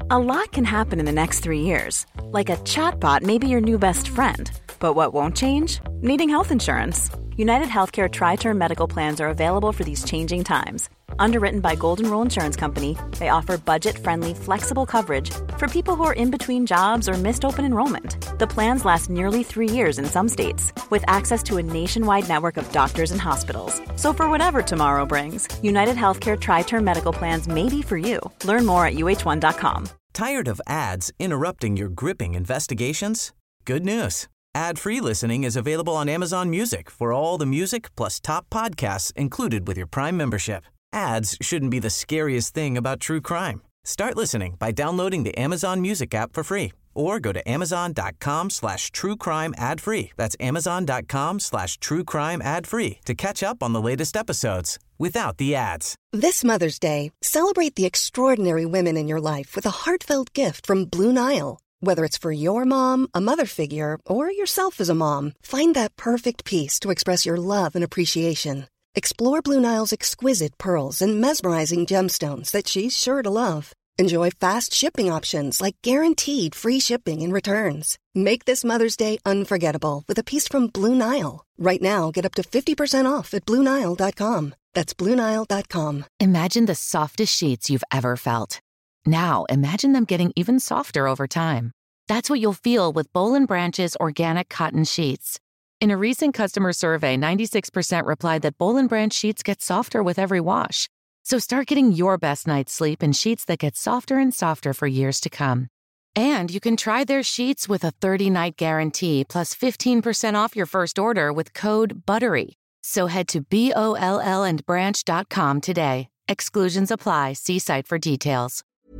A lot can happen in the next 3 years. Like a chatbot may be your new best friend. But what won't change? Needing health insurance. United Healthcare Tri-Term Medical Plans are available for these changing times. Underwritten by Golden Rule Insurance Company, they offer budget-friendly, flexible coverage for people who are in between jobs or missed open enrollment. The plans last nearly 3 years in some states, with access to a nationwide network of doctors and hospitals. So for whatever tomorrow brings, United Healthcare Tri-Term Medical Plans may be for you. Learn more at uh1.com. Tired of ads interrupting your gripping investigations? Good news. Ad-free listening is available on Amazon Music for all the music plus top podcasts included with your Prime membership. Ads shouldn't be the scariest thing about true crime. Start listening by downloading the Amazon Music app for free or go to amazon.com/truecrime ad-free. That's amazon.com/truecrime ad-free to catch up on the latest episodes without the ads. This Mother's Day, celebrate the extraordinary women in your life with a heartfelt gift from Blue Nile. Whether it's for your mom, a mother figure, or yourself as a mom, find that perfect piece to express your love and appreciation. Explore Blue Nile's exquisite pearls and mesmerizing gemstones that she's sure to love. Enjoy fast shipping options like guaranteed free shipping and returns. Make this Mother's Day unforgettable with a piece from Blue Nile. Right now, get up to 50% off at BlueNile.com. That's BlueNile.com. Imagine the softest sheets you've ever felt. Now, imagine them getting even softer over time. That's what you'll feel with Boll & Branch's organic cotton sheets. In a recent customer survey, 96% replied that Boll & Branch sheets get softer with every wash. So start getting your best night's sleep in sheets that get softer and softer for years to come. And you can try their sheets with a 30-night guarantee plus 15% off your first order with code BUTTERY. So head to BOLLandbranch.com today. Exclusions apply. See site for details.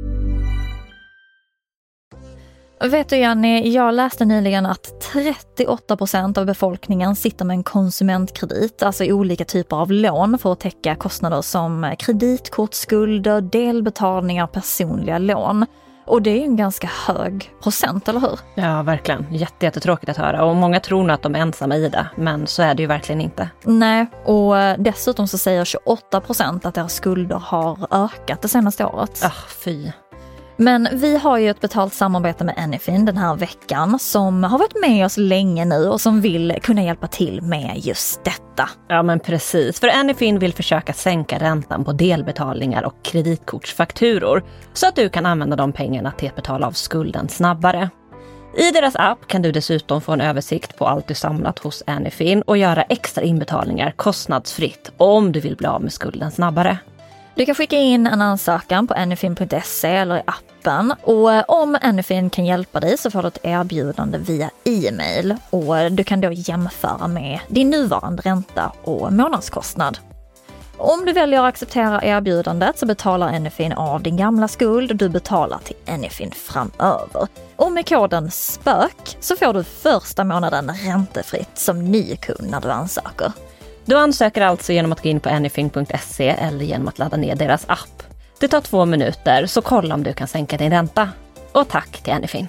Vet du Jenny, jag läste nyligen att 38% av befolkningen sitter med en konsumentkredit, alltså olika typer av lån för att täcka kostnader som kreditkortsskulder, delbetalningar, personliga lån. Och det är ju en ganska hög procent, eller hur? Ja, verkligen. Jättetråkigt att höra. Och många tror nog att de är ensamma i det, men så är det ju verkligen inte. Nej, och dessutom så säger 28% att deras skulder har ökat det senaste året. Fy. Men vi har ju ett betalt samarbete med Anyfin den här veckan som har varit med oss länge nu och som vill kunna hjälpa till med just detta. Ja men precis, för Anyfin vill försöka sänka räntan på delbetalningar och kreditkortsfakturor så att du kan använda de pengarna till att betala av skulden snabbare. I deras app kan du dessutom få en översikt på allt du samlat hos Anyfin och göra extra inbetalningar kostnadsfritt om du vill bli av med skulden snabbare. Du kan skicka in en ansökan på anyfin.se eller i appen och om Anyfin kan hjälpa dig så får du ett erbjudande via e-mail och du kan då jämföra med din nuvarande ränta och månadskostnad. Om du väljer att acceptera erbjudandet så betalar Anyfin av din gamla skuld och du betalar till Anyfin framöver. Och med koden SPÖK så får du första månaden räntefritt som ny kund när du ansöker. Du ansöker alltså genom att gå in på anyfin.se eller genom att ladda ner deras app. Det tar 2 minuter, så kolla om du kan sänka din ränta. Och tack till Anyfin.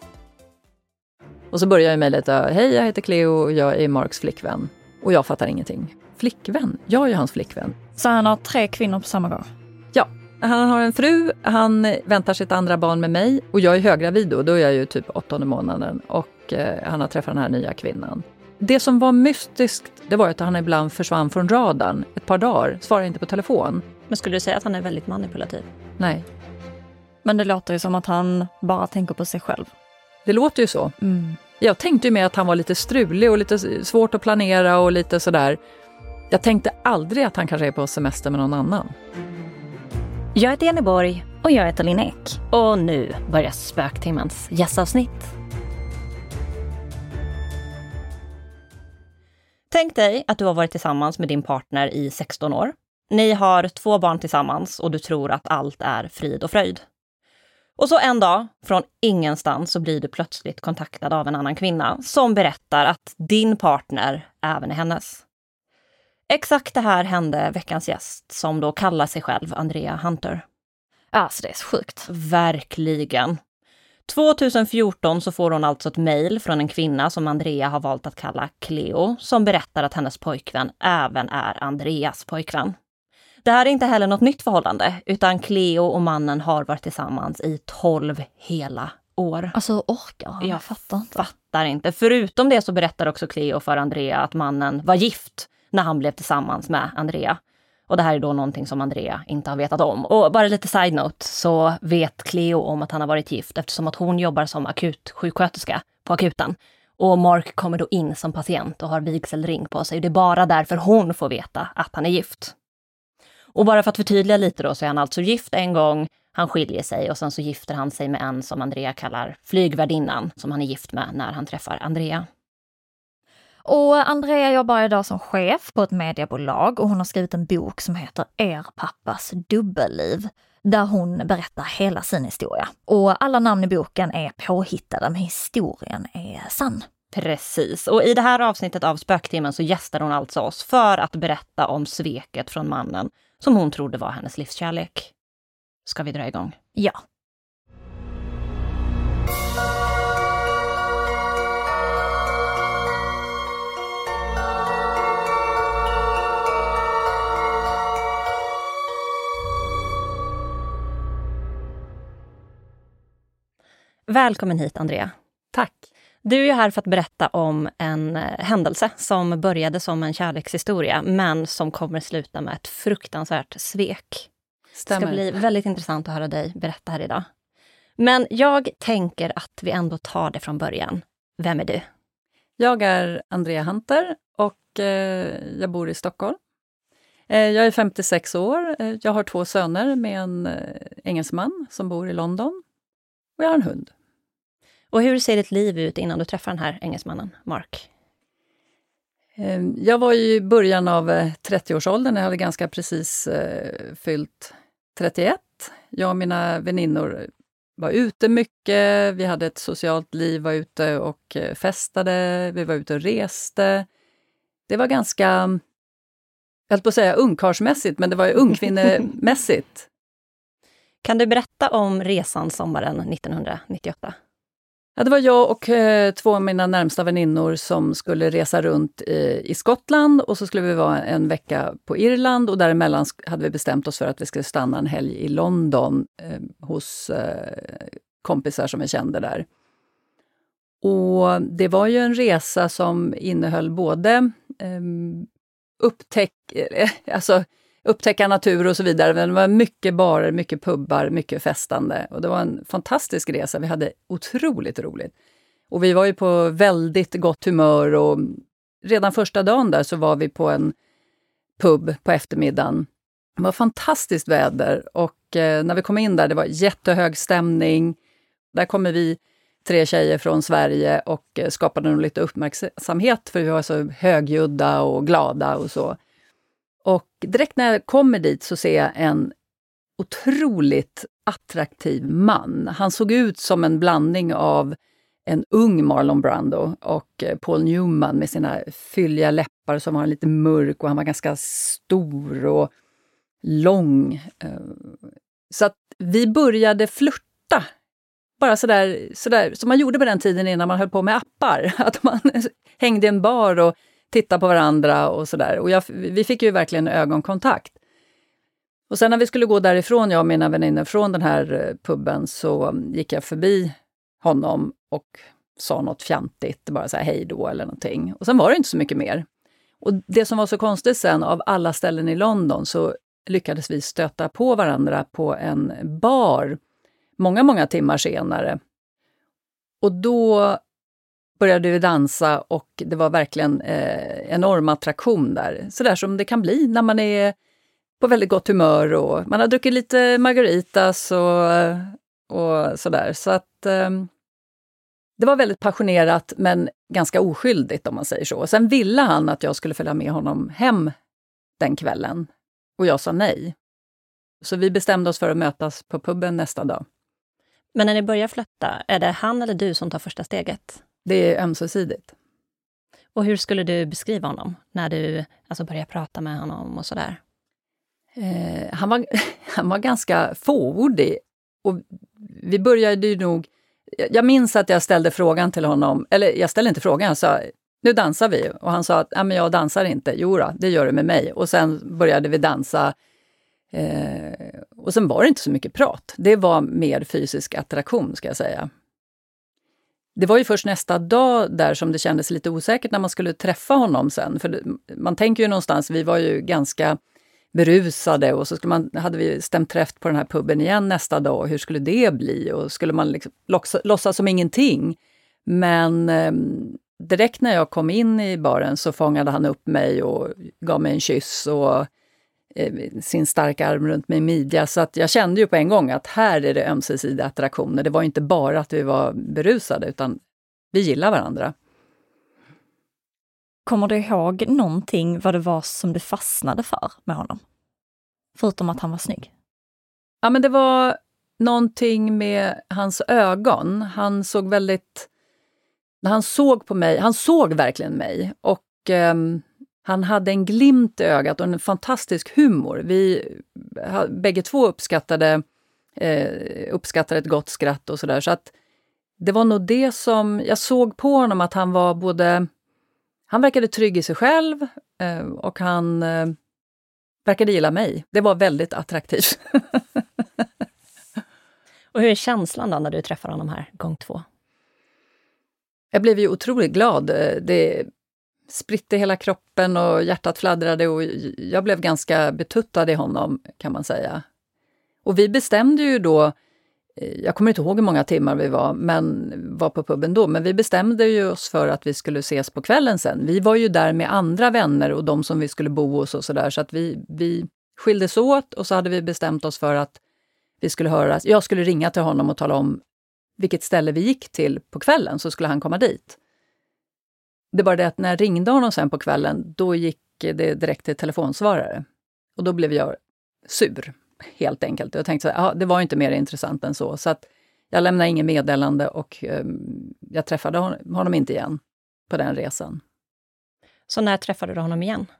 Och så börjar jag mejlet: hej, jag heter Cleo och jag är Marks flickvän. Och jag fattar ingenting. Flickvän? Jag är ju hans flickvän. Så han har 3 kvinnor på samma gång? Ja, han har en fru, han väntar sitt andra barn med mig och jag är höggravid då är jag ju typ 8:e månaden och han har träffat den här nya kvinnan. Det som var mystiskt, det var att han ibland försvann från radarn ett par dagar, svarade inte på telefon. Men skulle du säga att han är väldigt manipulativ? Nej. Men det låter ju som att han bara tänker på sig själv. Det låter ju så. Jag tänkte ju med att han var lite strulig och lite svårt att planera och lite sådär. Jag tänkte aldrig att han kanske är på semester med någon annan. Jag heter Jenny Borg. Och jag heter Linn Ek. Och nu börjar Spöktimmens gästavsnitt. Tänk dig att du har varit tillsammans med din partner i 16 år. Ni har 2 barn tillsammans och du tror att allt är frid och fröjd. Och så en dag, från ingenstans, så blir du plötsligt kontaktad av en annan kvinna som berättar att din partner även är hennes. Exakt det här hände veckans gäst som då kallar sig själv Andrea Hunter. Alltså det är så sjukt. Verkligen. 2014 så får hon alltså ett mejl från en kvinna som Andrea har valt att kalla Cleo som berättar att hennes pojkvän även är Andreas pojkvän. Det här är inte heller något nytt förhållande, utan Cleo och mannen har varit tillsammans i 12 hela år. Alltså orkar han? Jag fattar inte. Förutom det så berättar också Cleo för Andrea att mannen var gift när han blev tillsammans med Andrea. Och det här är då någonting som Andrea inte har vetat om. Och bara lite side note så vet Cleo om att han har varit gift eftersom att hon jobbar som akutsjuksköterska på akuten. Och Mark kommer då in som patient och har vigselring på sig. Det är bara därför hon får veta att han är gift. Och bara för att förtydliga lite då så är han alltså gift en gång, han skiljer sig och sen så gifter han sig med en som Andrea kallar flygvärdinnan som han är gift med när han träffar Andrea. Och Andrea jobbar idag som chef på ett mediebolag och hon har skrivit en bok som heter Er pappas dubbelliv, där hon berättar hela sin historia. Och alla namn i boken är påhittade, men historien är sann. Precis, och i det här avsnittet av Spöktimmen så gästar hon alltså oss för att berätta om sveket från mannen som hon trodde var hennes livskärlek. Ska vi dra igång? Ja. Välkommen hit, Andrea. Tack. Du är här för att berätta om en händelse som började som en kärlekshistoria men som kommer sluta med ett fruktansvärt svek. Stämmer. Det ska bli väldigt intressant att höra dig berätta här idag. Men jag tänker att vi ändå tar det från början. Vem är du? Jag är Andrea Hunter och jag bor i Stockholm. Jag är 56 år. Jag har 2 söner med en engelsman som bor i London. Och jag har en hund. Och hur ser ditt liv ut innan du träffar den här engelsmannen, Mark? Jag var i början av 30-årsåldern. Jag hade ganska precis fyllt 31. Jag och mina väninnor var ute mycket. Vi hade ett socialt liv, var ute och festade. Vi var ute och reste. Det var ganska, jag höll på att säga ungkarlsmässigt, men det var ju ungkvinnemässigt. Kan du berätta om resan sommaren 1998? Ja, det var jag och 2 av mina närmsta väninnor som skulle resa runt i Skottland och så skulle vi vara en vecka på Irland och däremellan hade vi bestämt oss för att vi skulle stanna en helg i London hos kompisar som vi kände där. Och det var ju en resa som innehöll både upptäcka natur och så vidare. Men det var mycket barer, mycket pubbar, mycket festande. Och det var en fantastisk resa. Vi hade otroligt roligt. Och vi var ju på väldigt gott humör och redan första dagen där så var vi på en pub på eftermiddagen. Det var fantastiskt väder och när vi kom in där det var jättehög stämning. Där kommer vi 3 tjejer från Sverige och skapade nog lite uppmärksamhet för vi var så högljudda och glada och så. Och direkt när jag kommer dit så ser jag en otroligt attraktiv man. Han såg ut som en blandning av en ung Marlon Brando och Paul Newman med sina fylliga läppar som var lite mörk och han var ganska stor och lång. Så att vi började flirta. Bara sådär som man gjorde på den tiden innan man höll på med appar. Att man hängde i en bar och tittade på varandra och sådär. Och vi fick ju verkligen ögonkontakt. Och sen när vi skulle gå därifrån, jag och mina vänner från den här puben, så gick jag förbi honom och sa något fjantigt, bara så här hej då eller någonting. Och sen var det inte så mycket mer. Och det som var så konstigt sen, av alla ställen i London så lyckades vi stöta på varandra på en bar många timmar senare. Och då började vi dansa och det var verkligen enorm attraktion där. Så där som det kan bli när man är på väldigt gott humör och man har druckit lite margaritas och sådär. Så att det var väldigt passionerat men ganska oskyldigt om man säger så. Sen ville han att jag skulle följa med honom hem den kvällen och jag sa nej. Så vi bestämde oss för att mötas på puben nästa dag. Men när ni börjar flirta, är det han eller du som tar första steget? Det är ömsesidigt. Och hur skulle du beskriva honom när du börjar prata med honom och sådär? Han var ganska fåordig och vi började ju nog. Jag minns att jag ställde frågan till honom, eller jag ställde inte frågan, jag sa nu dansar vi och han sa att men jag dansar inte. Jo då, det gör du med mig. Och sen började vi dansa Och sen var det inte så mycket prat. Det var mer fysisk attraktion, ska jag säga. Det var ju först nästa dag där som det kändes lite osäkert när man skulle träffa honom sen. För man tänker ju någonstans, vi var ju ganska berusade och så hade vi stämt träff på den här puben igen nästa dag. Hur skulle det bli? Och skulle man liksom låtsas som ingenting? Men direkt när jag kom in i baren så fångade han upp mig och gav mig en kyss och sin starka arm runt min midja. Så att jag kände ju på en gång att här är det ömsesidiga attraktioner. Det var inte bara att vi var berusade utan vi gillar varandra. Kommer du ihåg någonting vad det var som du fastnade för med honom? Förutom att han var snygg. Ja, men det var någonting med hans ögon. Han såg väldigt... När han såg på mig, han såg verkligen mig. Och han hade en glimt i ögat och en fantastisk humor. Vi bägge två uppskattade ett gott skratt och sådär. Så att det var nog det som... Jag såg på honom att han var både... Han verkade trygg i sig själv och han verkade gilla mig. Det var väldigt attraktivt. Och hur är känslan då när du träffar honom här gång 2? Jag blev ju otroligt glad. Det spritte hela kroppen och hjärtat fladdrade och jag blev ganska betuttad i honom, kan man säga. Och vi bestämde ju då, jag kommer inte ihåg hur många timmar vi var på puben då, men vi bestämde ju oss för att vi skulle ses på kvällen sen. Vi var ju där med andra vänner och de som vi skulle bo hos och sådär, så att vi skildes åt och så hade vi bestämt oss för att vi skulle höras. Jag skulle ringa till honom och tala om vilket ställe vi gick till på kvällen, så skulle han komma dit. Det var det att när jag ringde honom sen på kvällen, då gick det direkt till telefonsvarare. Och då blev jag sur, helt enkelt. Jag tänkte så här, det var inte mer intressant än så. Så att jag lämnade ingen meddelande och jag träffade honom inte igen på den resan. Så när träffade du honom igen?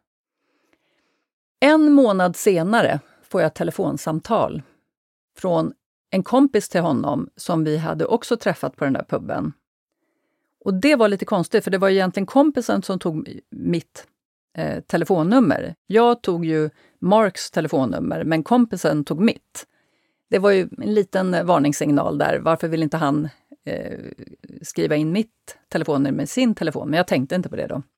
1 månad senare får jag ett telefonsamtal från en kompis till honom som vi hade också träffat på den där puben. Och det var lite konstigt, för det var egentligen kompisen som tog mitt telefonnummer. Jag tog ju Marks telefonnummer, men kompisen tog mitt. Det var ju en liten varningssignal där. Varför vill inte han skriva in mitt telefonnummer med sin telefon? Men jag tänkte inte på det då.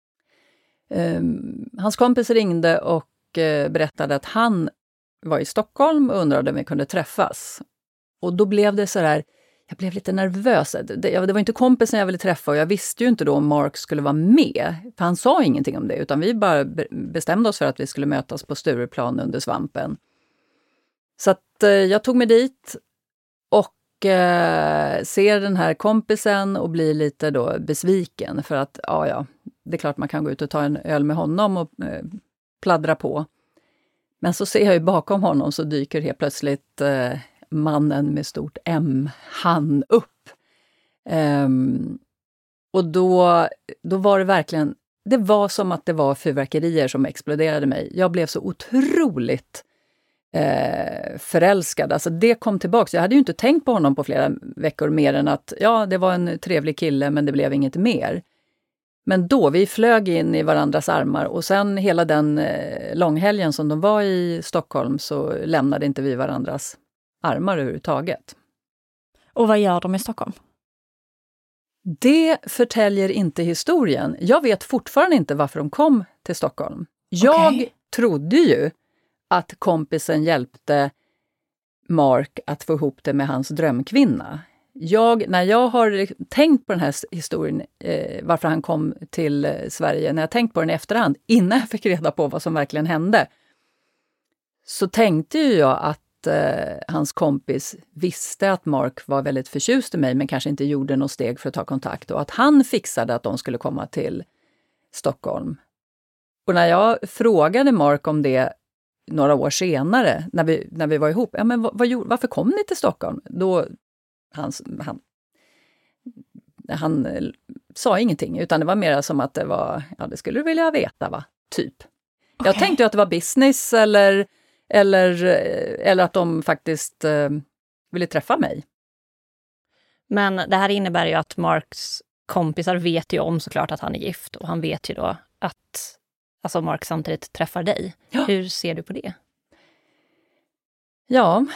Hans kompis ringde och berättade att han var i Stockholm och undrade om vi kunde träffas. Och då blev det så där, jag blev lite nervös. Det var inte kompisen jag ville träffa och jag visste ju inte då om Mark skulle vara med. För han sa ingenting om det, utan vi bara bestämde oss för att vi skulle mötas på Stureplan under Svampen. Så att jag tog mig dit och ser den här kompisen och blir lite då besviken. För att ja, det är klart man kan gå ut och ta en öl med honom och pladdra på. Men så ser jag ju bakom honom så dyker helt plötsligt mannen med stort M, han upp. Och då var det verkligen, det var som att det var fyrverkerier som exploderade mig. Jag blev så otroligt förälskad. Alltså det kom tillbaka. Jag hade ju inte tänkt på honom på flera veckor mer än att ja, det var en trevlig kille men det blev inget mer. Men då, vi flög in i varandras armar och sen hela den långhelgen som de var i Stockholm så lämnade inte vi varandras armar överhuvudtaget. Och vad gör de i Stockholm? Det förtäljer inte historien. Jag vet fortfarande inte varför de kom till Stockholm. Jag trodde ju att kompisen hjälpte Mark att få ihop det med hans drömkvinna. När jag har tänkt på den här historien, varför han kom till Sverige, när jag tänkt på den i efterhand, innan jag fick reda på vad som verkligen hände, så tänkte ju jag att hans kompis visste att Mark var väldigt förtjust i mig, men kanske inte gjorde något steg för att ta kontakt, och att han fixade att de skulle komma till Stockholm. Och när jag frågade Mark om det några år senare, när vi var ihop, ja, men varför kom ni till Stockholm? Då han sa ingenting, utan det var mer som att det var, ja, det skulle du vilja veta, va? Typ. Okay. Jag tänkte ju att det var business eller att de faktiskt ville träffa mig. Men det här innebär ju att Marks kompisar vet ju om såklart att han är gift, och han vet ju då att alltså Mark samtidigt träffar dig. Ja. Hur ser du på det? Ja,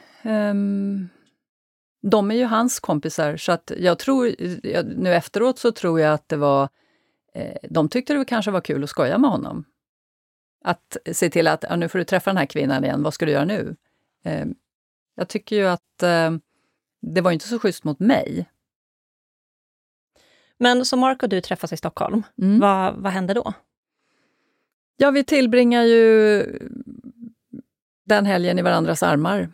de är ju hans kompisar, så att jag tror, nu efteråt så tror jag att det var, de tyckte det kanske var kul att skoja med honom. Att se till att, nu får du träffa den här kvinnan igen, vad ska du göra nu? Jag tycker ju att det var inte så schysst mot mig. Men så Mark och du träffas i Stockholm. Vad hände då? Ja, vi tillbringar ju den helgen i varandras armar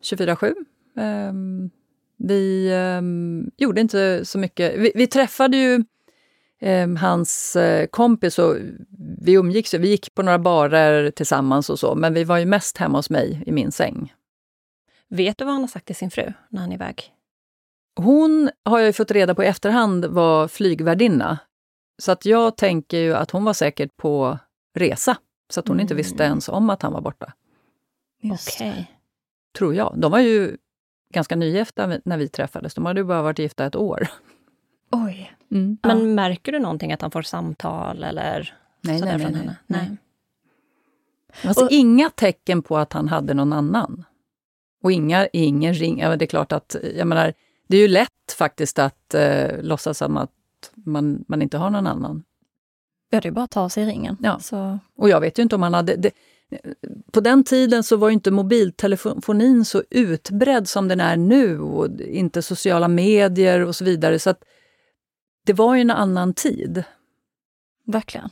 24/7. Vi gjorde inte så mycket. Vi träffade ju hans kompis och vi umgicks. Vi gick på några barer tillsammans och så, men vi var ju mest hemma hos mig i min säng. Vet du vad han har sagt till sin fru när han är iväg? Hon har jag ju fått reda på i efterhand var flygvärdinna. Så att jag tänker ju att hon var säkert på resa. Så att hon inte visste ens om att han var borta. Okej. Tror jag. De var ju ganska nygifta när vi träffades. De hade ju bara varit gifta ett år. Oj. Men märker du någonting att han får samtal eller nej, sådär nej, från nej, henne? nej. Nej. Alltså inga tecken på att han hade någon annan. Och ingen ring. Ja, det är klart att, jag menar, det är ju lätt faktiskt att låtsas som att man inte har någon annan. Ja, det är bara att ta sig i ringen. Ja. Så. Och jag vet ju inte om han hade... på den tiden så var ju inte mobiltelefonin så utbredd som den är nu. Och inte sociala medier och så vidare. Så att det var ju en annan tid. Verkligen.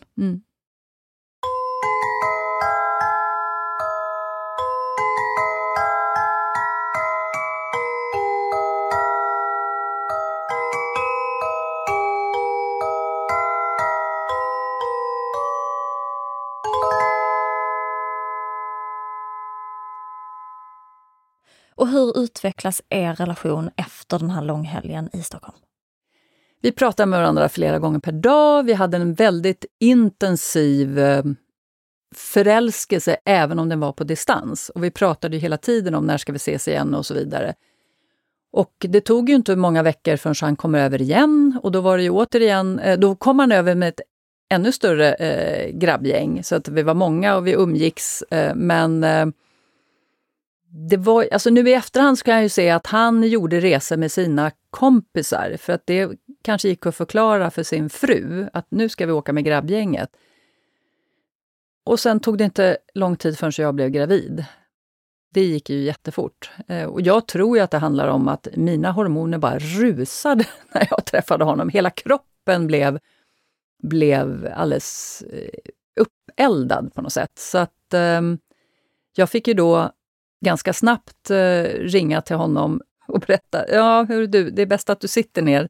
Och hur utvecklas er relation efter den här långhelgen i Stockholm? Vi pratade med varandra flera gånger per dag. Vi hade en väldigt intensiv förälskelse även om den var på distans. Och vi pratade ju hela tiden om när ska vi ses igen och så vidare. Och det tog ju inte många veckor förrän han kom över igen. Och då var det ju återigen, då kom han över med ett ännu större grabbgäng. Så att vi var många och vi umgicks. Men det var, alltså nu i efterhand så kan jag ju se att han gjorde resor med sina kompisar. För att det kanske gick att förklara för sin fru att nu ska vi åka med grabbgänget. Och sen tog det inte lång tid förrän jag blev gravid. Det gick ju jättefort. Och jag tror ju att det handlar om att mina hormoner bara rusade när jag träffade honom. Hela kroppen blev alldeles uppeldad på något sätt. Så att jag fick ju då ganska snabbt ringa till honom och berätta, ja hur du, det är bäst att du sitter ner.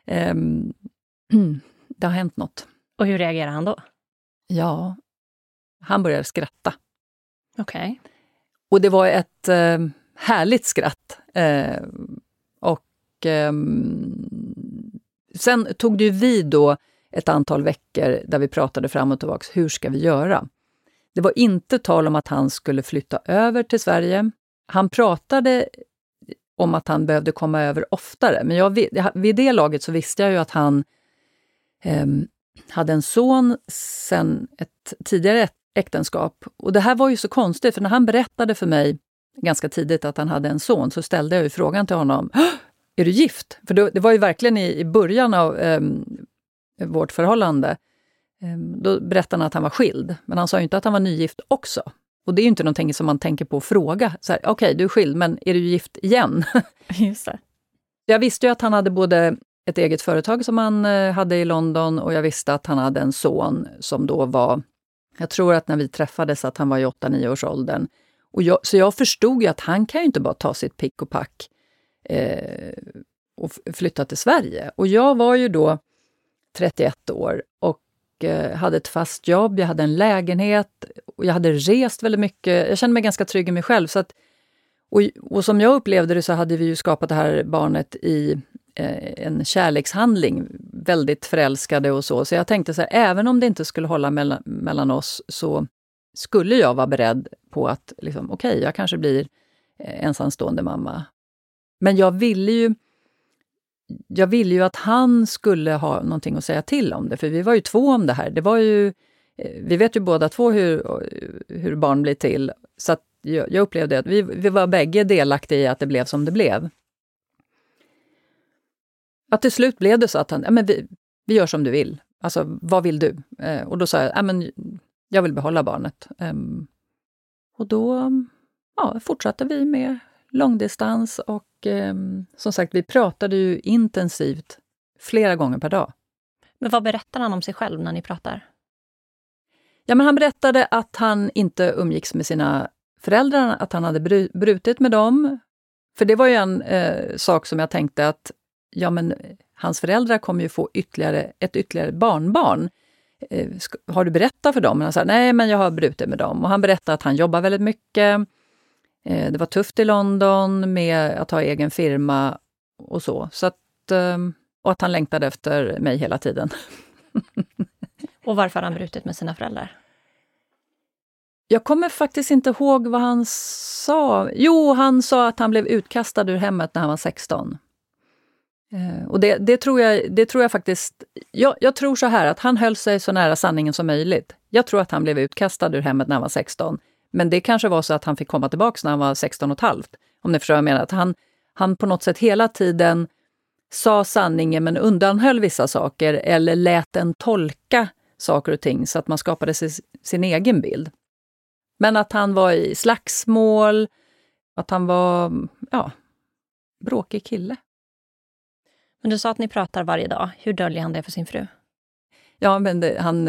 Det har hänt något. Och hur reagerar han då? Ja, han började skratta. Okej. Och det var ett härligt skratt. Sen tog det ju vid då ett antal veckor där vi pratade fram och tillbaka. Hur ska vi göra? Det var inte tal om att han skulle flytta över till Sverige. Han pratade om att han behövde komma över oftare. Men vid det laget så visste jag ju att han hade en son sedan ett tidigare äktenskap. Och det här var ju så konstigt, för när han berättade för mig ganska tidigt att han hade en son så ställde jag ju frågan till honom, är du gift? För det var ju verkligen i början av vårt förhållande. Då berättade han att han var skild, men han sa ju inte att han var nygift också. Och det är ju inte någonting som man tänker på att fråga. Okej, du är skild, men är du gift igen? Just det. Jag visste ju att han hade både ett eget företag som han hade i London och jag visste att han hade en son som då var, jag tror att när vi träffades att han var i 8-9 års åldern. Så jag förstod ju att han kan ju inte bara ta sitt pick och pack och flytta till Sverige. Och jag var ju då 31 år och hade ett fast jobb, jag hade en lägenhet och jag hade rest väldigt mycket. Jag kände mig ganska trygg i mig själv. Så att, och som jag upplevde det så hade vi ju skapat det här barnet i en kärlekshandling, väldigt förälskade och så. Så jag tänkte så här, även om det inte skulle hålla mellan oss så skulle jag vara beredd på att liksom, okej, jag kanske blir ensamstående mamma. Men jag ville ju att han skulle ha någonting att säga till om det, för vi var ju två om det här. Det var ju, vi vet ju båda två hur barn blir till. Så att jag upplevde att vi var bägge delaktiga i att det blev som det blev. Att till slut blev det så att han, vi gör som du vill. Alltså, vad vill du? Och då sa jag, jag vill behålla barnet. Och då fortsatte vi med långdistans och som sagt, vi pratade ju intensivt flera gånger per dag. Men vad berättar han om sig själv när ni pratar? Ja, men han berättade att han inte umgicks med sina föräldrar, att han hade brutit med dem. För det var ju en sak som jag tänkte att hans föräldrar kommer ju få ett ytterligare barnbarn. Har du berättat för dem? Men han sa, nej, men jag har brutit med dem. Och han berättade att han jobbar väldigt mycket. Det var tufft i London med att ha egen firma och så. Och att han längtade efter mig hela tiden. Och varför har han brutit med sina föräldrar? Jag kommer faktiskt inte ihåg vad han sa. Jo, han sa att han blev utkastad ur hemmet när han var 16. Och det tror jag faktiskt... Jag tror så här, att han höll sig så nära sanningen som möjligt. Jag tror att han blev utkastad ur hemmet när han var 16. Men det kanske var så att han fick komma tillbaka när han var 16,5. Om ni förstår vad jag menar. Att han på något sätt hela tiden sa sanningen men undanhöll vissa saker. Eller lät en tolka saker och ting så att man skapade sin egen bild. Men att han var i slagsmål. Att han var, bråkig kille. Men du sa att ni pratar varje dag. Hur döljer han det för sin fru? Ja, men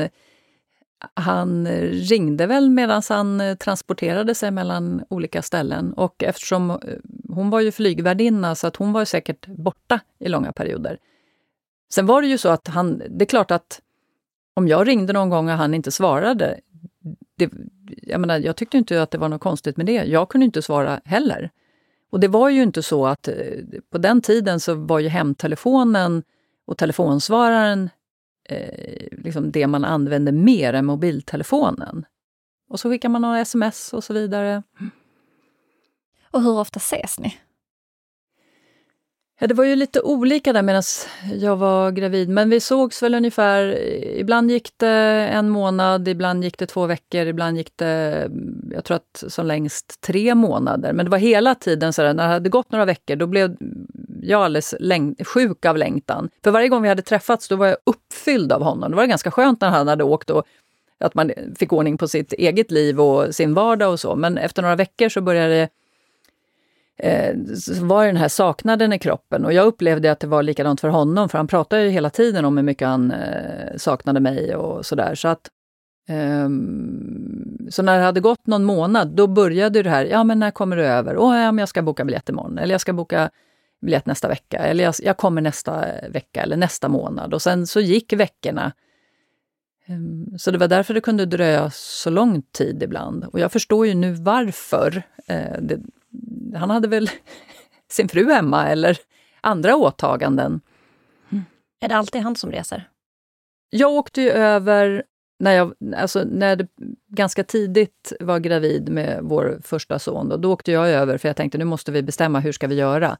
han ringde väl medan han transporterade sig mellan olika ställen. Och eftersom hon var ju flygvärdinna så att hon var säkert borta i långa perioder. Sen var det ju så att det är klart att om jag ringde någon gång och han inte svarade, jag tyckte inte att det var något konstigt med det. Jag kunde inte svara heller. Och det var ju inte så att på den tiden så var ju hemtelefonen och telefonsvararen liksom det man använde mer än mobiltelefonen. Och så skickar man några sms och så vidare. Och hur ofta ses ni? Ja, det var ju lite olika där medan jag var gravid. Men vi sågs väl ungefär, ibland gick det 1 månad, ibland gick det 2 veckor, ibland gick det, jag tror att som längst 3 månader. Men det var hela tiden så där, när det hade gått några veckor, då blev jag alldeles sjuk av längtan. För varje gång vi hade träffats, då var jag uppfylld av honom. Det var ganska skönt när han hade åkt och att man fick ordning på sitt eget liv och sin vardag och så. Men efter några veckor så började så var den här saknaden i kroppen. Och jag upplevde att det var likadant för honom. För han pratade ju hela tiden om hur mycket han saknade mig och sådär. Så att så när det hade gått någon månad, då började det här. Ja, men när kommer du över? Men jag ska boka biljett imorgon. Eller jag ska boka biljett nästa vecka. Eller jag kommer nästa vecka eller nästa månad. Och sen så gick veckorna. Så det var därför det kunde dröja så lång tid ibland. Och jag förstår ju nu varför. Han hade väl sin fru hemma eller andra åtaganden. Är det alltid han som reser? Jag åkte ju över när jag ganska tidigt var gravid med vår första son. Då åkte jag över för jag tänkte nu måste vi bestämma hur ska vi göra.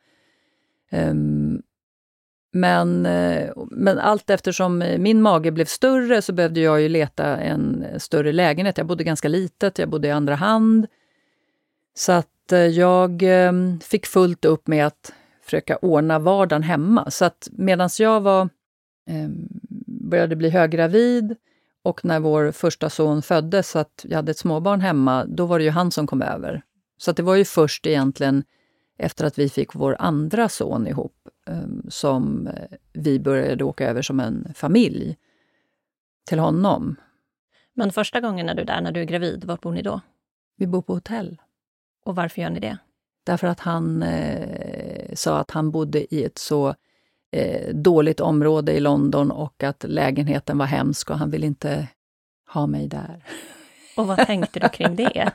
Men allt eftersom min mage blev större så behövde jag ju leta en större lägenhet. Jag bodde ganska litet, jag bodde i andra hand. Så att jag fick fullt upp med att försöka ordna vardagen hemma. Så att medan jag började bli höggravid och när vår första son föddes så att jag hade ett småbarn hemma, då var det ju han som kom över. Så att det var ju först egentligen efter att vi fick vår andra son ihop som vi började åka över som en familj till honom. Men första gången när du är gravid, var bor ni då? Vi bor på hotell. Och varför gör ni det? Därför att han sa att han bodde i ett så dåligt område i London och att lägenheten var hemsk och han ville inte ha mig där. Och vad tänkte du kring det?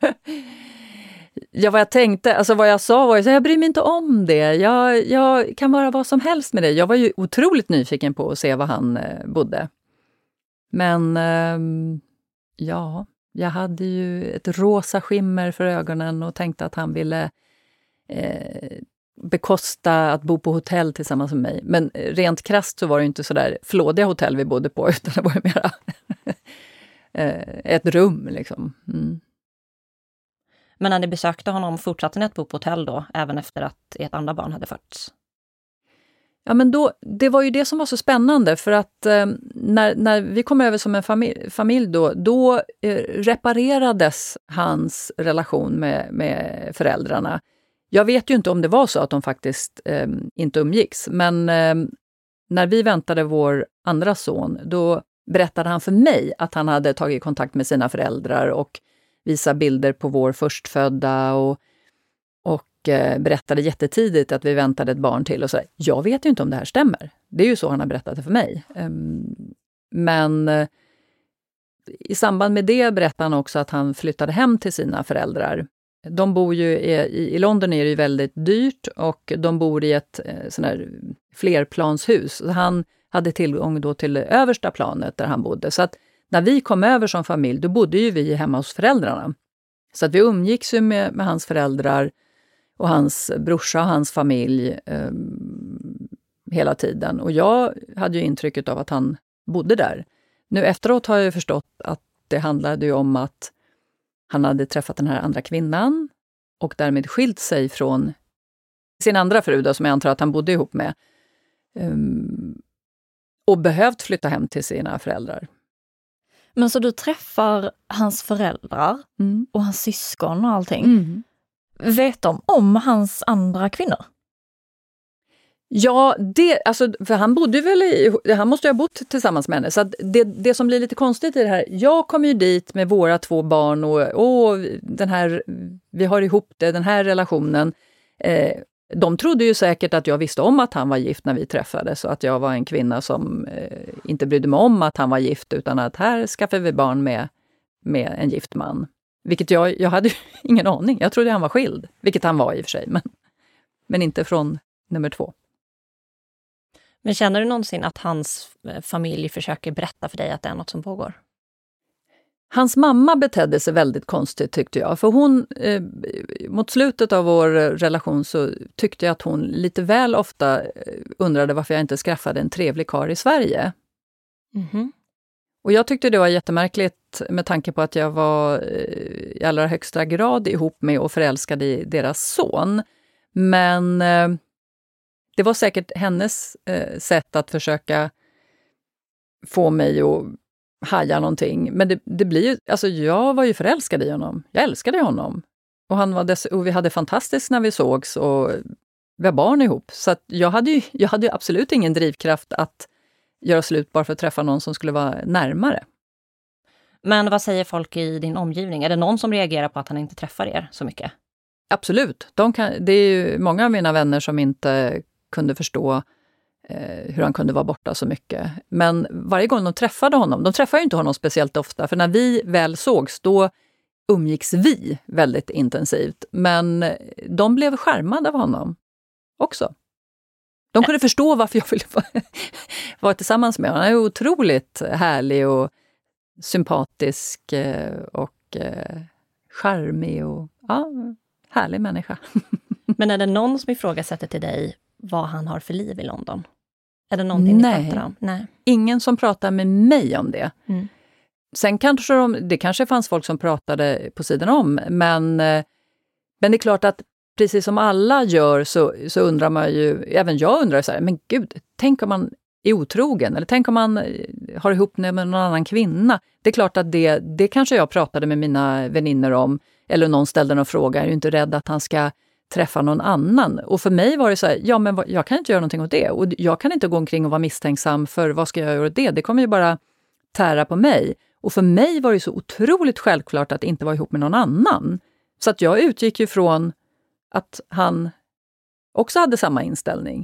Ja, vad jag tänkte, alltså vad jag sa var att jag bryr mig inte om det. Jag kan vara vad som helst med det. Jag var ju otroligt nyfiken på att se var han bodde. Men jag hade ju ett rosa skimmer för ögonen och tänkte att han ville bekosta att bo på hotell tillsammans med mig. Men rent krasst så var det inte så där flådiga hotell vi bodde på, utan det var ju mera ett rum liksom. Mm. Men när ni besökte honom fortsatte ni att bo på hotell då, även efter att ert andra barn hade fötts? Ja, men det var ju det som var så spännande, för att när vi kom över som en familj då reparerades hans relation med föräldrarna. Jag vet ju inte om det var så att de faktiskt inte umgicks, men när vi väntade vår andra son, då berättade han för mig att han hade tagit kontakt med sina föräldrar och visade bilder på vår förstfödda och berättade jättetidigt att vi väntade ett barn till. Och så. Jag vet ju inte om det här stämmer. Det är ju så han har berättat det för mig. Men i samband med det berättade han också att han flyttade hem till sina föräldrar. De bor ju i London, är det ju väldigt dyrt, och de bor i ett sån här flerplanshus. Så han hade tillgång då till det översta planet där han bodde. Så att när vi kom över som familj, då bodde ju vi hemma hos föräldrarna. Så att vi umgicks ju med hans föräldrar och hans brorsa och hans familj hela tiden. Och jag hade ju intrycket av att han bodde där. Nu efteråt har jag ju förstått att det handlade ju om att han hade träffat den här andra kvinnan och därmed skilt sig från sin andra fru då, som jag antar att han bodde ihop med. Och behövt flytta hem till sina föräldrar. Men så du träffar hans föräldrar och hans syskon och allting. Vet de om hans andra kvinnor? Ja, för han bodde väl han måste ju ha bott tillsammans med henne. Så att det som blir lite konstigt i det här, jag kom ju dit med våra 2 barn och vi har ihop den här relationen. De trodde ju säkert att jag visste om att han var gift när vi träffades, så att jag var en kvinna som inte brydde mig om att han var gift, utan att här skaffade vi barn med en gift man. Vilket jag hade ingen aning. Jag trodde han var skild, vilket han var i och för sig, men inte från nummer 2. Men känner du någonsin att hans familj försöker berätta för dig att det är något som pågår? Hans mamma betedde sig väldigt konstigt, tyckte jag. För hon, mot slutet av vår relation, så tyckte jag att hon lite väl ofta undrade varför jag inte skaffade en trevlig karl i Sverige. Och jag tyckte det var jättemärkligt med tanke på att jag var i allra högsta grad ihop med och förälskad i deras son. Men det var säkert hennes sätt att försöka få mig att haja någonting. Men det blir ju, alltså jag var ju förälskad i honom. Jag älskade honom. Och vi hade fantastiskt när vi sågs och vi har barn ihop. Så att jag hade absolut ingen drivkraft att göra slut bara för att träffa någon som skulle vara närmare. Men vad säger folk i din omgivning? Är det någon som reagerar på att han inte träffar er så mycket? Absolut. Det är ju många av mina vänner som inte kunde förstå hur han kunde vara borta så mycket. Men varje gång de träffade honom, de träffade ju inte honom speciellt ofta, för när vi väl sågs, då umgicks vi väldigt intensivt. Men de blev charmade av honom också. De kunde förstå varför jag ville vara tillsammans med honom. Han är otroligt härlig och sympatisk och charmig och härlig människa. Men är det någon som ifrågasätter till dig vad han har för liv i London? Är det någonting ni pratar om? Nej. Ingen som pratar med mig om det. Sen kanske det kanske fanns folk som pratade på sidan om, men det är klart att precis som alla gör så undrar man ju, även jag undrar så här, men gud, tänk om man är otrogen, eller tänk om man har ihop med någon annan kvinna. Det är klart att det kanske jag pratade med mina väninnor om, eller någon ställde någon fråga, är du inte rädd att han ska träffa någon annan? Och för mig var det så här, ja men jag kan inte göra någonting åt det. Och jag kan inte gå omkring och vara misstänksam, för vad ska jag göra åt det? Det kommer ju bara tära på mig. Och för mig var det så otroligt självklart att inte vara ihop med någon annan. Så att jag utgick ju från att han också hade samma inställning.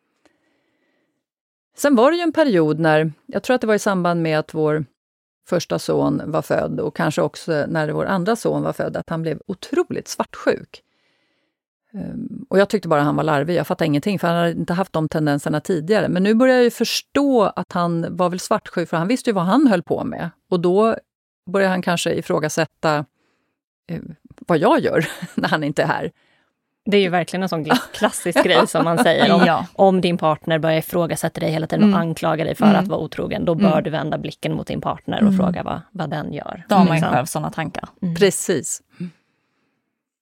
Sen var det ju en period när, jag tror att det var i samband med att vår första son var född, och kanske också när vår andra son var född, att han blev otroligt svartsjuk. Och jag tyckte bara han var larvig, jag fattade ingenting, för han hade inte haft de tendenserna tidigare. Men nu börjar jag ju förstå att han var väl svartsjuk, för han visste ju vad han höll på med. Och då börjar han kanske ifrågasätta vad jag gör när han inte är här. Det är ju verkligen en sån klassisk grej som man säger. Om din partner börjar ifrågasätta dig hela tiden och anklagar dig för att vara otrogen, då bör du vända blicken mot din partner och fråga vad den gör. Då har man själv sådana tankar. Precis.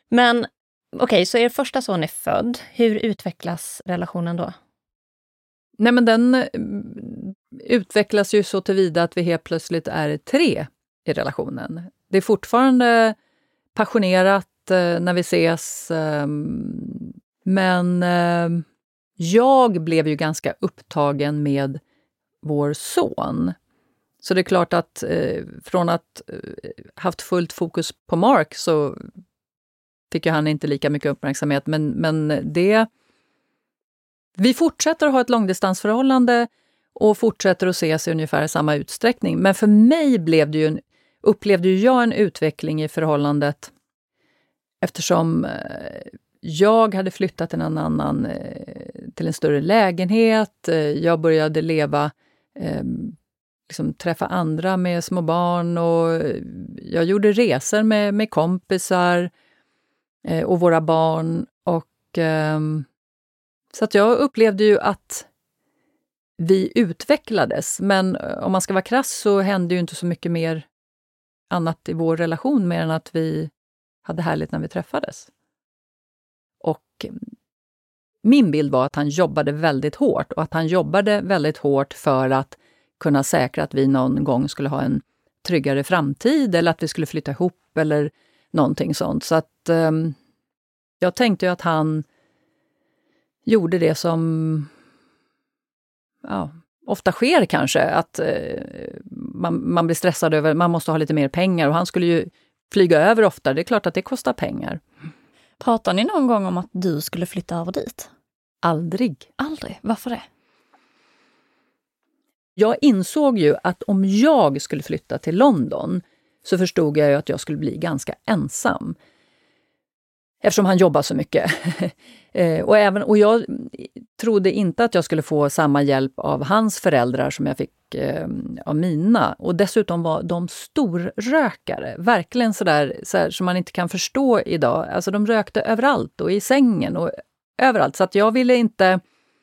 Men okej, så er första son är född. Hur utvecklas relationen då? Nej, men den utvecklas ju så tillvida att vi helt plötsligt är 3 i relationen. Det är fortfarande passionerat när vi ses, men jag blev ju ganska upptagen med vår son. Så det är klart att från att haft fullt fokus på Mark så fick ju han inte lika mycket uppmärksamhet, men det... Vi fortsätter att ha ett långdistansförhållande och fortsätter att ses i ungefär samma utsträckning. Men för mig upplevde jag en utveckling i förhållandet eftersom jag hade flyttat till till en större lägenhet. Jag började leva, träffa andra med små barn och jag gjorde resor med kompisar och våra barn. Så att jag upplevde ju att vi utvecklades, men om man ska vara krass så hände ju inte så mycket mer annat i vår relation mer än att vi hade härligt när vi träffades. Och min bild var att han jobbade väldigt hårt och att han jobbade väldigt hårt för att kunna säkra att vi någon gång skulle ha en tryggare framtid eller att vi skulle flytta ihop eller någonting sånt. Så att jag tänkte ju att han gjorde det som ofta sker kanske, att man blir stressad över, man måste ha lite mer pengar och han skulle ju flyga över ofta, det är klart att det kostar pengar. Pratar ni någon gång om att du skulle flytta över dit? Aldrig. Aldrig? Varför det? Jag insåg ju att om jag skulle flytta till London så förstod jag ju att jag skulle bli ganska ensam. Eftersom han jobbar så mycket. och jag trodde inte att jag skulle få samma hjälp av hans föräldrar som jag fick av mina. Och dessutom var de storrökare. Verkligen sådär som man inte kan förstå idag. Alltså de rökte överallt och i sängen och överallt. Så att jag ville inte...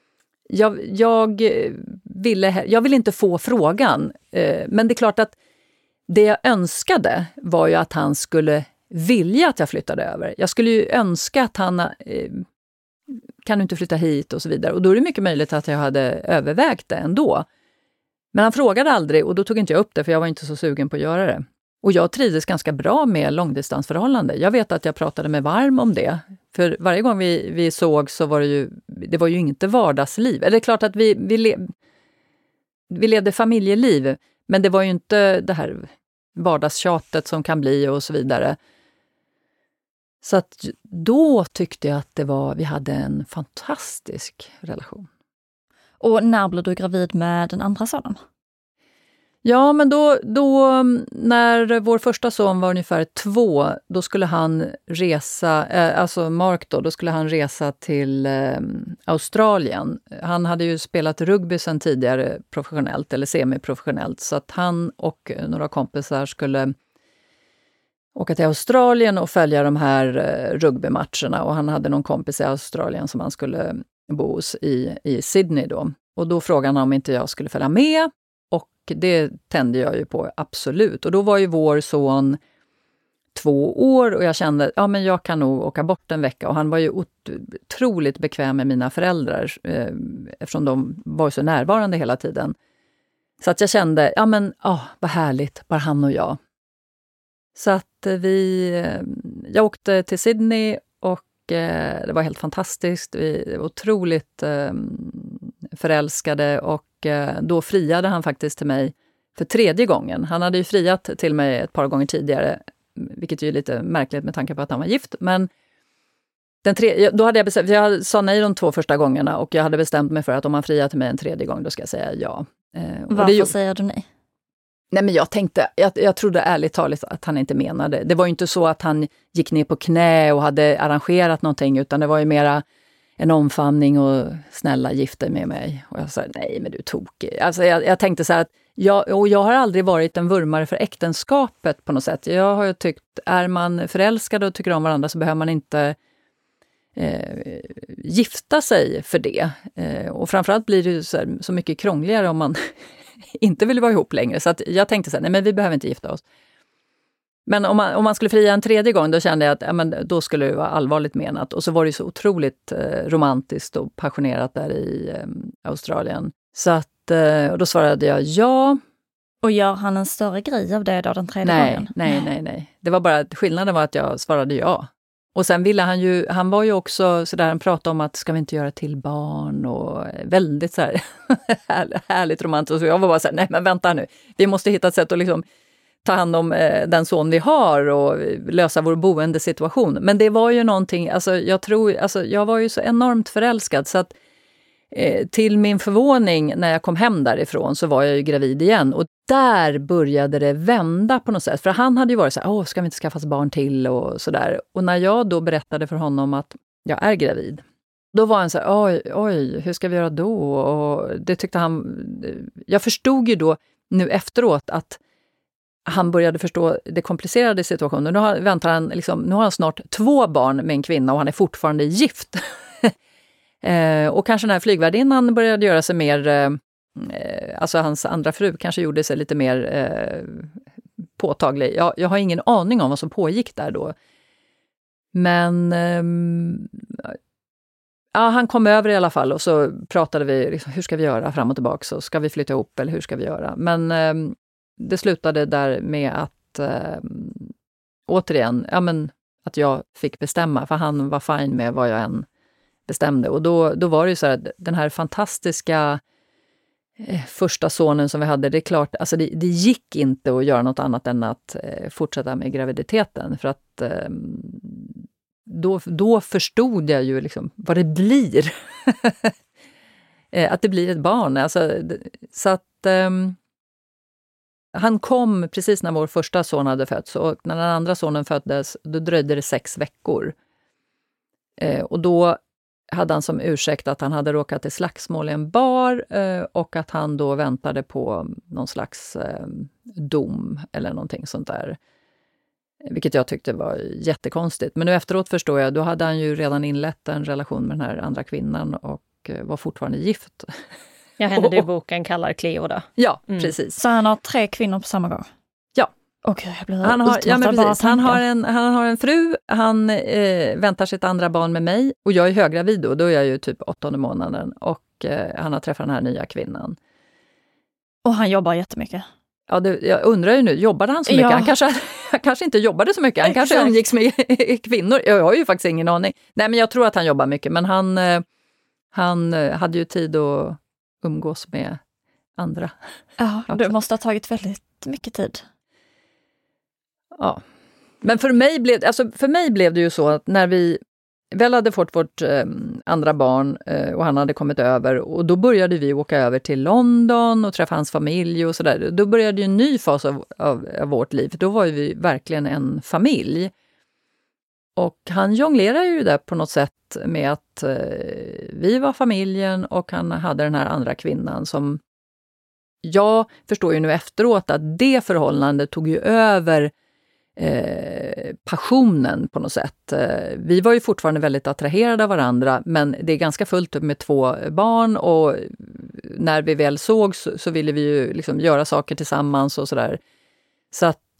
Jag ville inte få frågan. Men det är klart att det jag önskade var ju att han skulle vilja att jag flyttade över. Jag skulle ju önska att han kan du inte flytta hit och så vidare. Och då är det mycket möjligt att jag hade övervägt det ändå. Men han frågade aldrig och då tog inte jag upp det för jag var inte så sugen på att göra det. Och jag trivdes ganska bra med långdistansförhållande. Jag vet att jag pratade med Varm om det. För varje gång vi såg så var det var ju inte vardagsliv. Eller det är klart att vi levde familjeliv. Men det var ju inte det här vardagstjatet som kan bli och så vidare. Så att då tyckte jag att vi hade en fantastisk relation. Och när blev du gravid med den andra sonen? Ja, men då när vår första son var ungefär 2, då skulle han resa, alltså Mark då skulle han resa till Australien. Han hade ju spelat rugby sedan tidigare professionellt eller semiprofessionellt, så att han och några kompisar skulle åka till Australien och följa de här rugbymatcherna. Och han hade någon kompis i Australien som han skulle bo hos i Sydney då. Och då frågade han om inte jag skulle följa med. Och det tände jag ju på, absolut. Och då var ju vår son 2 år och jag kände att men jag kan nog åka bort en vecka. Och han var ju otroligt bekväm med mina föräldrar eftersom de var så närvarande hela tiden. Så att jag kände, vad härligt, bara han och jag. Så att jag åkte till Sydney och det var helt fantastiskt. Vi var otroligt förälskade och då friade han faktiskt till mig för 3:e gången. Han hade ju friat till mig ett par gånger tidigare, vilket är ju lite märkligt med tanke på att han var gift. Men då hade jag sa nej de 2 första gångerna och jag hade bestämt mig för att om han friar till mig en 3:e gång, då ska jag säga ja. Varför säger du nej? Nej, men jag trodde ärligt talat att han inte menade. Det var ju inte så att han gick ner på knä och hade arrangerat någonting, utan det var ju mera en omfamning och snälla gifta med mig. Och jag sa, nej men du tokig. Alltså jag tänkte så här att jag har aldrig varit en vurmare för äktenskapet på något sätt. Jag har ju tyckt, är man förälskad och tycker om varandra så behöver man inte gifta sig för det. Och framförallt blir det ju så mycket krångligare om man inte vill vara ihop längre. Så att jag tänkte så här, nej men vi behöver inte gifta oss. Men om man skulle fria en tredje gång, då kände jag att då skulle det vara allvarligt menat. Och så var det så otroligt romantiskt och passionerat där i Australien. Så att, och då svarade jag ja. Och gör han en större grej av det då den tredje gången? Nej. Det var bara att skillnaden var att jag svarade ja. Och sen ville han var ju också sådär, han pratade om att ska vi inte göra till barn och väldigt så här härligt romantiskt. Och jag var bara så här, nej men vänta nu, vi måste hitta ett sätt att liksom ta hand om den son vi har och lösa vår boendesituation. Men det var ju någonting, jag var ju så enormt förälskad så att till min förvåning när jag kom hem därifrån så var jag ju gravid igen. Och där började det vända på något sätt. För han hade ju varit så här, ska vi inte skaffa barn till och sådär. Och när jag då berättade för honom att jag är gravid, då var han så här, oj, hur ska vi göra då? Och det tyckte han, jag förstod ju då nu efteråt att han började förstå det komplicerade situationen. Nu har han snart 2 barn med en kvinna och han är fortfarande gift. Och kanske den här flygvärdinnan började göra sig mer, alltså hans andra fru kanske gjorde sig lite mer påtaglig. Jag har ingen aning om vad som pågick där då. Men han kom över i alla fall och så pratade vi, liksom, hur ska vi göra fram och tillbaka? Så ska vi flytta ihop eller hur ska vi göra? Men det slutade där med att återigen, att jag fick bestämma. För han var fine med vad jag än bestämde. Och då var det ju så här, den här fantastiska första sonen som vi hade, det är klart, alltså det gick inte att göra något annat än att fortsätta med graviditeten. För att då förstod jag ju liksom vad det blir. Att det blir ett barn. Alltså, så att han kom precis när vår första son hade fötts. Och när den andra sonen föddes, då dröjde det 6 veckor. Och då hade han som ursäkt att han hade råkat i slagsmål i en bar och att han då väntade på någon slags dom eller någonting sånt där. Vilket jag tyckte var jättekonstigt. Men nu efteråt förstår jag, då hade han ju redan inlett en relation med den här andra kvinnan och var fortfarande gift. Ja, henne du i boken kallar Cleo då. Ja, precis. Så han har 3 kvinnor på samma gång? Ja. Okej, jag blir han har en fru, han väntar sitt andra barn med mig och jag är höggravid då är jag ju typ 8:e månaden och han har träffat den här nya kvinnan. Och han jobbar jättemycket? Ja, jag undrar ju nu, jobbade han så mycket? Ja. Han kanske inte jobbade så mycket, han kanske umgicks med kvinnor. Jag har ju faktiskt ingen aning. Nej, men jag tror att han jobbar mycket, men han hade ju tid att umgås med andra. Ja, det måste ha tagit väldigt mycket tid. Ja, men för mig blev det ju så att när vi väl hade fått vårt andra barn och han hade kommit över och då började vi åka över till London och träffa hans familj och sådär. Då började ju en ny fas av vårt liv. Då var vi verkligen en familj. Och han jonglerar ju där på något sätt med att vi var familjen och han hade den här andra kvinnan som jag förstår ju nu efteråt att det förhållandet tog ju över passionen på något sätt. Vi var ju fortfarande väldigt attraherade av varandra, men det är ganska fullt upp med 2 barn och när vi väl sågs så ville vi ju liksom göra saker tillsammans och sådär. Så att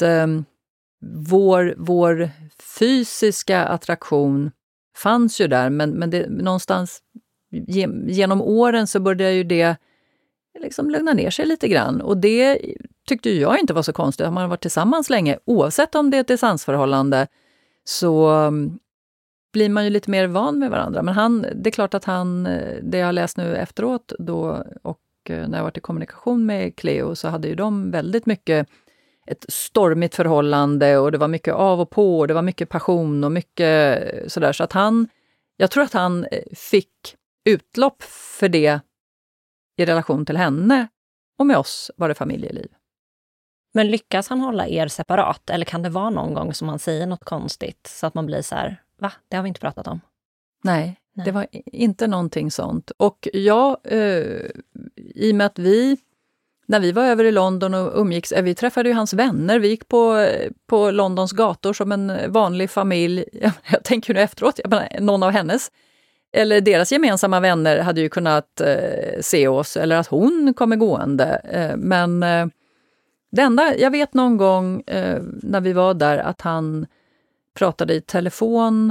vår fysiska attraktion fanns ju där, men det, någonstans genom åren så började ju det liksom lugna ner sig lite grann. Och det tyckte jag inte var så konstigt. Har man varit tillsammans länge, oavsett om det är ett distansförhållande, så blir man ju lite mer van med varandra. Men det är klart att det jag har läst nu efteråt då, och när jag varit i kommunikation med Cleo, så hade ju de väldigt mycket ett stormigt förhållande och det var mycket av och på och det var mycket passion och mycket sådär. Så att jag tror att han fick utlopp för det i relation till henne, och med oss var det familjeliv. Men lyckas han hålla er separat? Eller kan det vara någon gång som han säger något konstigt så att man blir så här, va? Det har vi inte pratat om. Nej. Det var inte någonting sånt. Och jag, i och med att när vi var över i London och umgicks, vi träffade ju hans vänner. Vi gick på Londons gator som en vanlig familj. Jag tänker nu efteråt, någon av hennes eller deras gemensamma vänner hade ju kunnat se oss, eller att hon kommer gående. Men Det enda, jag vet någon gång när vi var där att han pratade i telefon,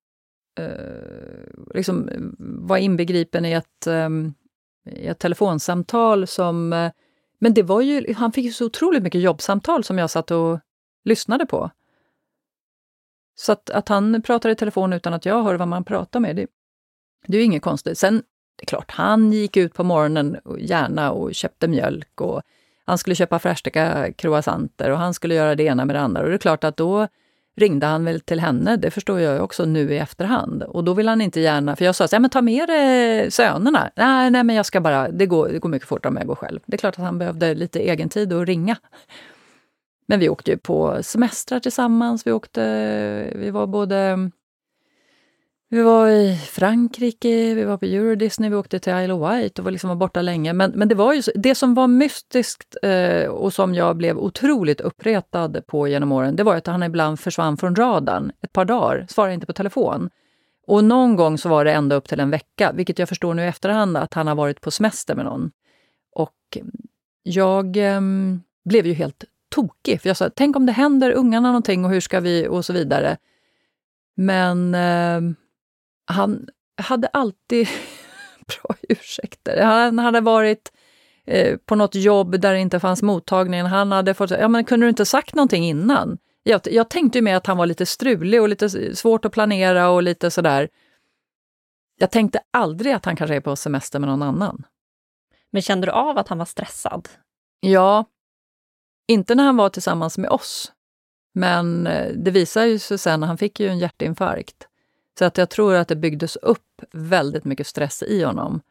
liksom var inbegripen i ett telefonsamtal som... Men det var ju, han fick ju så otroligt mycket jobbsamtal som jag satt och lyssnade på. Så att han pratar i telefon utan att jag hör vad man pratar med, det är ju inget konstigt. Sen, det är klart, han gick ut på morgonen gärna och köpte mjölk och han skulle köpa färska croissanter och han skulle göra det ena med det andra. Och det är klart att då ringde han väl till henne, det förstår jag också nu i efterhand. Och då vill han inte gärna, för jag sa så här, men ta med sönerna. Nej, men jag ska bara, det går mycket fortare om jag går själv. Det är klart att han behövde lite egen tid att ringa. Men vi åkte ju på semestrar tillsammans. Vi var i Frankrike, vi var på Euro Disney, vi åkte till Isle of Wight och var borta länge. Men det var ju det som var mystiskt och som jag blev otroligt uppretad på genom åren, det var att han ibland försvann från radarn ett par dagar, svarade inte på telefon. Och någon gång så var det ända upp till en vecka, vilket jag förstår nu i efterhand att han har varit på semester med någon. Och jag blev ju helt tokig, för jag sa, tänk om det händer ungarna någonting och hur ska vi och så vidare. Men han hade alltid bra ursäkter. Han hade varit på något jobb där det inte fanns mottagning. Han hade fått, men kunde du inte sagt någonting innan? Jag tänkte ju med att han var lite strulig och lite svårt att planera och lite sådär. Jag tänkte aldrig att han kanske är på semester med någon annan. Men kände du av att han var stressad? Ja, inte när han var tillsammans med oss. Men det visar ju sig sen, han fick ju en hjärtinfarkt. Så att jag tror att det byggdes upp väldigt mycket stress i honom.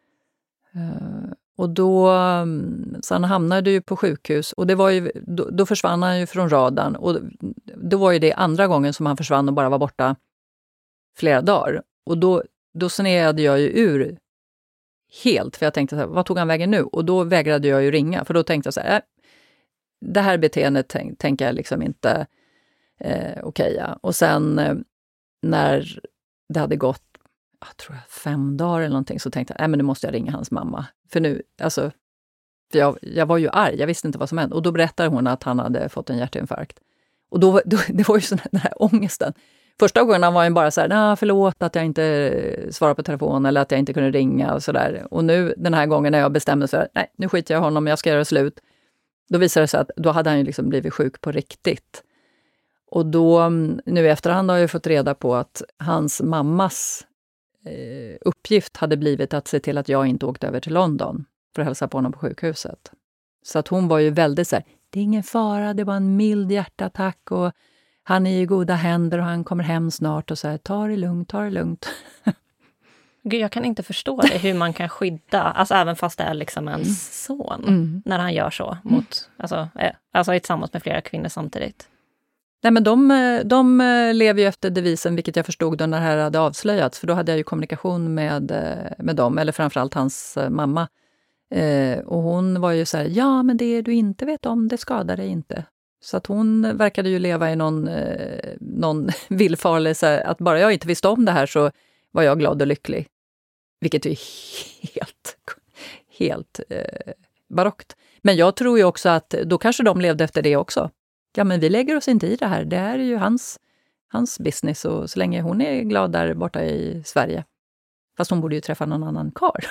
Och då, så han hamnade ju på sjukhus. Och det var ju, då försvann han ju från radarn. Och då var ju det andra gången som han försvann och bara var borta flera dagar. Och då sneade jag ju ur helt. För jag tänkte så här, vad tog han vägen nu? Och då vägrade jag ju ringa. För då tänkte jag så här, det här beteendet tänker jag liksom inte okeja. Och sen när det hade gått, jag tror 5 dagar eller någonting, så tänkte jag, men nu måste jag ringa hans mamma. För nu, alltså, för jag var ju arg, jag visste inte vad som hände. Och då berättade hon att han hade fått en hjärtinfarkt. Och då det var ju sån den här ångesten. Första gången han var ju bara så här, förlåt att jag inte svarade på telefon eller att jag inte kunde ringa och sådär. Och nu den här gången när jag bestämde så här, nej, nu skiter jag i honom, jag ska göra slut. Då visade det sig att då hade han ju liksom blivit sjuk på riktigt. Och då, nu i efterhand har jag fått reda på att hans mammas uppgift hade blivit att se till att jag inte åkte över till London för att hälsa på honom på sjukhuset. Så att hon var ju väldigt så här, det är ingen fara, det var en mild hjärtattack och han är i goda händer och han kommer hem snart och så här, ta det lugnt. Gud, jag kan inte förstå det, hur man kan skydda, alltså även fast det är liksom ens son, när han gör så mot, alltså är tillsammans med flera kvinnor samtidigt. Nej, men de lever ju efter devisen, vilket jag förstod då när det här hade avslöjats, för då hade jag ju kommunikation med dem, eller framförallt hans mamma. Och hon var ju så här, ja men det du inte vet om, det skadar dig inte. Så att hon verkade ju leva i någon villfarelse, att bara jag inte visste om det här så var jag glad och lycklig. Vilket är helt barockt. Men jag tror ju också att då kanske de levde efter det också. Ja, men vi lägger oss inte i det här. Det här är ju hans business och så länge hon är glad där borta i Sverige. Fast hon borde ju träffa någon annan karl.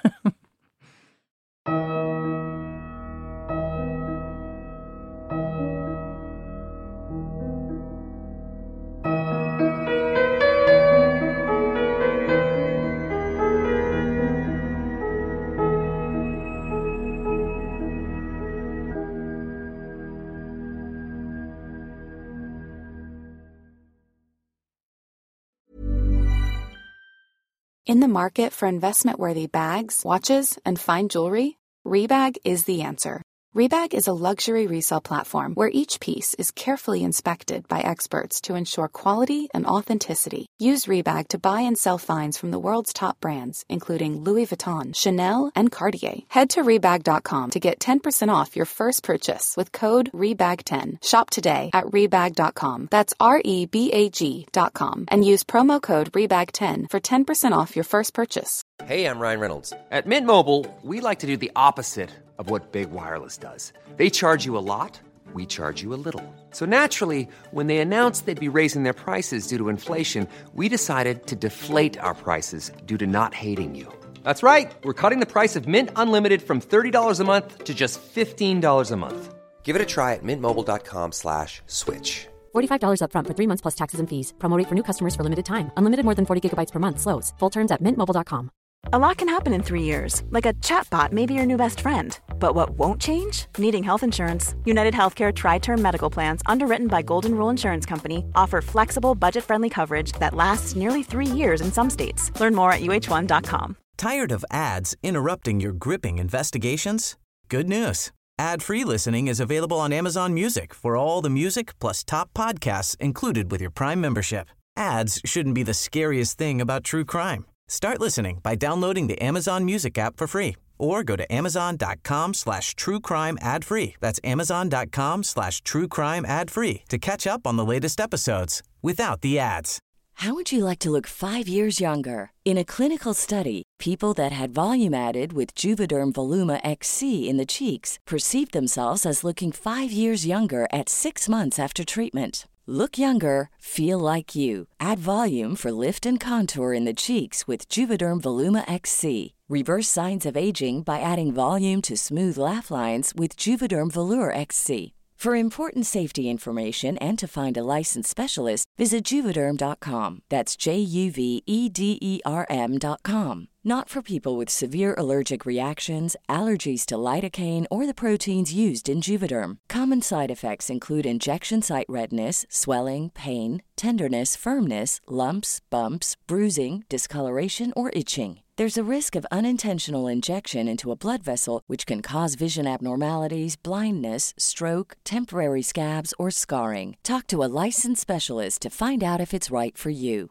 In the market for investment-worthy bags, watches, and fine jewelry, Rebag is the answer. Rebag is a luxury resale platform where each piece is carefully inspected by experts to ensure quality and authenticity. Use Rebag to buy and sell finds from the world's top brands, including Louis Vuitton, Chanel, and Cartier. Head to Rebag.com to get 10% off your first purchase with code REBAG10. Shop today at Rebag.com. That's REBAG.com. And use promo code REBAG10 for 10% off your first purchase. Hey, I'm Ryan Reynolds. At Mint Mobile, we like to do the opposite of what Big Wireless does. They charge you a lot, we charge you a little. So naturally, when they announced they'd be raising their prices due to inflation, we decided to deflate our prices due to not hating you. That's right. We're cutting the price of Mint Unlimited from $30 a month to just $15 a month. Give it a try at mintmobile.com/switch. $45 up front for 3 months plus taxes and fees. Promo rate for new customers for limited time. Unlimited more than 40 gigabytes per month slows. Full terms at mintmobile.com. A lot can happen in 3 years, like a chatbot may be your new best friend. But what won't change? Needing health insurance. United Healthcare Tri-Term Medical Plans, underwritten by Golden Rule Insurance Company, offer flexible, budget-friendly coverage that lasts nearly 3 years in some states. Learn more at uh1.com. Tired of ads interrupting your gripping investigations? Good news. Ad-free listening is available on Amazon Music for all the music plus top podcasts included with your Prime membership. Ads shouldn't be the scariest thing about true crime. Start listening by downloading the Amazon Music app for free or go to amazon.com/truecrime ad-free. That's amazon.com/truecrime ad-free to catch up on the latest episodes without the ads. How would you like to look 5 years younger? In a clinical study, people that had volume added with Juvederm Voluma XC in the cheeks perceived themselves as looking 5 years younger at 6 months after treatment. Look younger, feel like you. Add volume for lift and contour in the cheeks with Juvederm Voluma XC. Reverse signs of aging by adding volume to smooth laugh lines with Juvederm Volure XC. For important safety information and to find a licensed specialist, visit Juvederm.com. That's JUVEDERM.com. Not for people with severe allergic reactions, allergies to lidocaine, or the proteins used in Juvederm. Common side effects include injection site redness, swelling, pain, tenderness, firmness, lumps, bumps, bruising, discoloration, or itching. There's a risk of unintentional injection into a blood vessel, which can cause vision abnormalities, blindness, stroke, temporary scabs, or scarring. Talk to a licensed specialist to find out if it's right for you.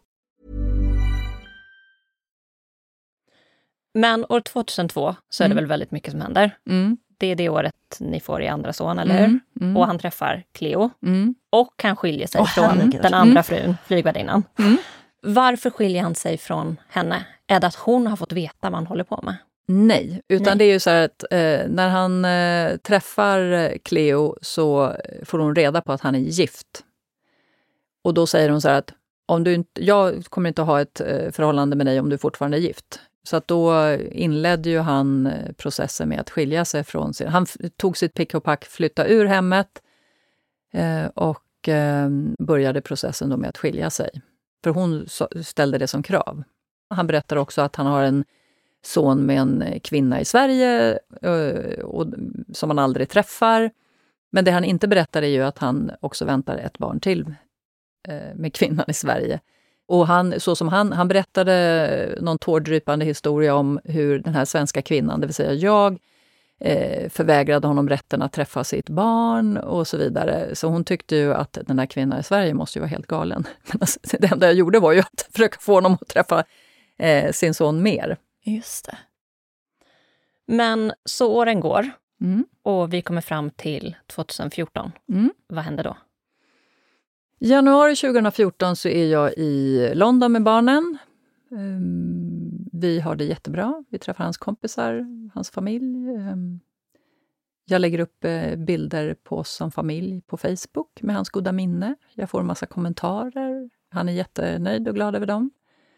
Men år 2002 så är det väl väldigt mycket som händer. Det är det året ni får i andra son, eller hur? Och han träffar Cleo. Och han skiljer sig från den andra frun, flygvärdinnan. Varför skiljer han sig från henne? Är det att hon har fått veta vad han håller på med? Nej, utan det är ju så här att när han träffar Cleo så får hon reda på att han är gift. Och då säger hon så här att jag kommer inte att ha ett förhållande med dig om du fortfarande är gift. Så att då inledde ju han processen med att skilja sig från sin... Han tog sitt pick och pack, flyttade ur hemmet och började processen då med att skilja sig. För hon ställde det som krav. Han berättar också att han har en son med en kvinna i Sverige som han aldrig träffar. Men det han inte berättar är ju att han också väntar ett barn till med kvinnan i Sverige. Och han berättade någon tårdrypande historia om hur den här svenska kvinnan, det vill säga jag, förvägrade honom rätten att träffa sitt barn och så vidare. Så hon tyckte ju att den här kvinnan i Sverige måste ju vara helt galen. Men alltså, det enda jag gjorde var ju att försöka få honom att träffa sin son mer. Just det. Men så åren går och vi kommer fram till 2014. Vad händer då? Januari 2014 så är jag i London med barnen. Vi har det jättebra. Vi träffar hans kompisar, hans familj. Jag lägger upp bilder på oss som familj på Facebook med hans goda minne. Jag får en massa kommentarer. Han är jättenöjd och glad över dem.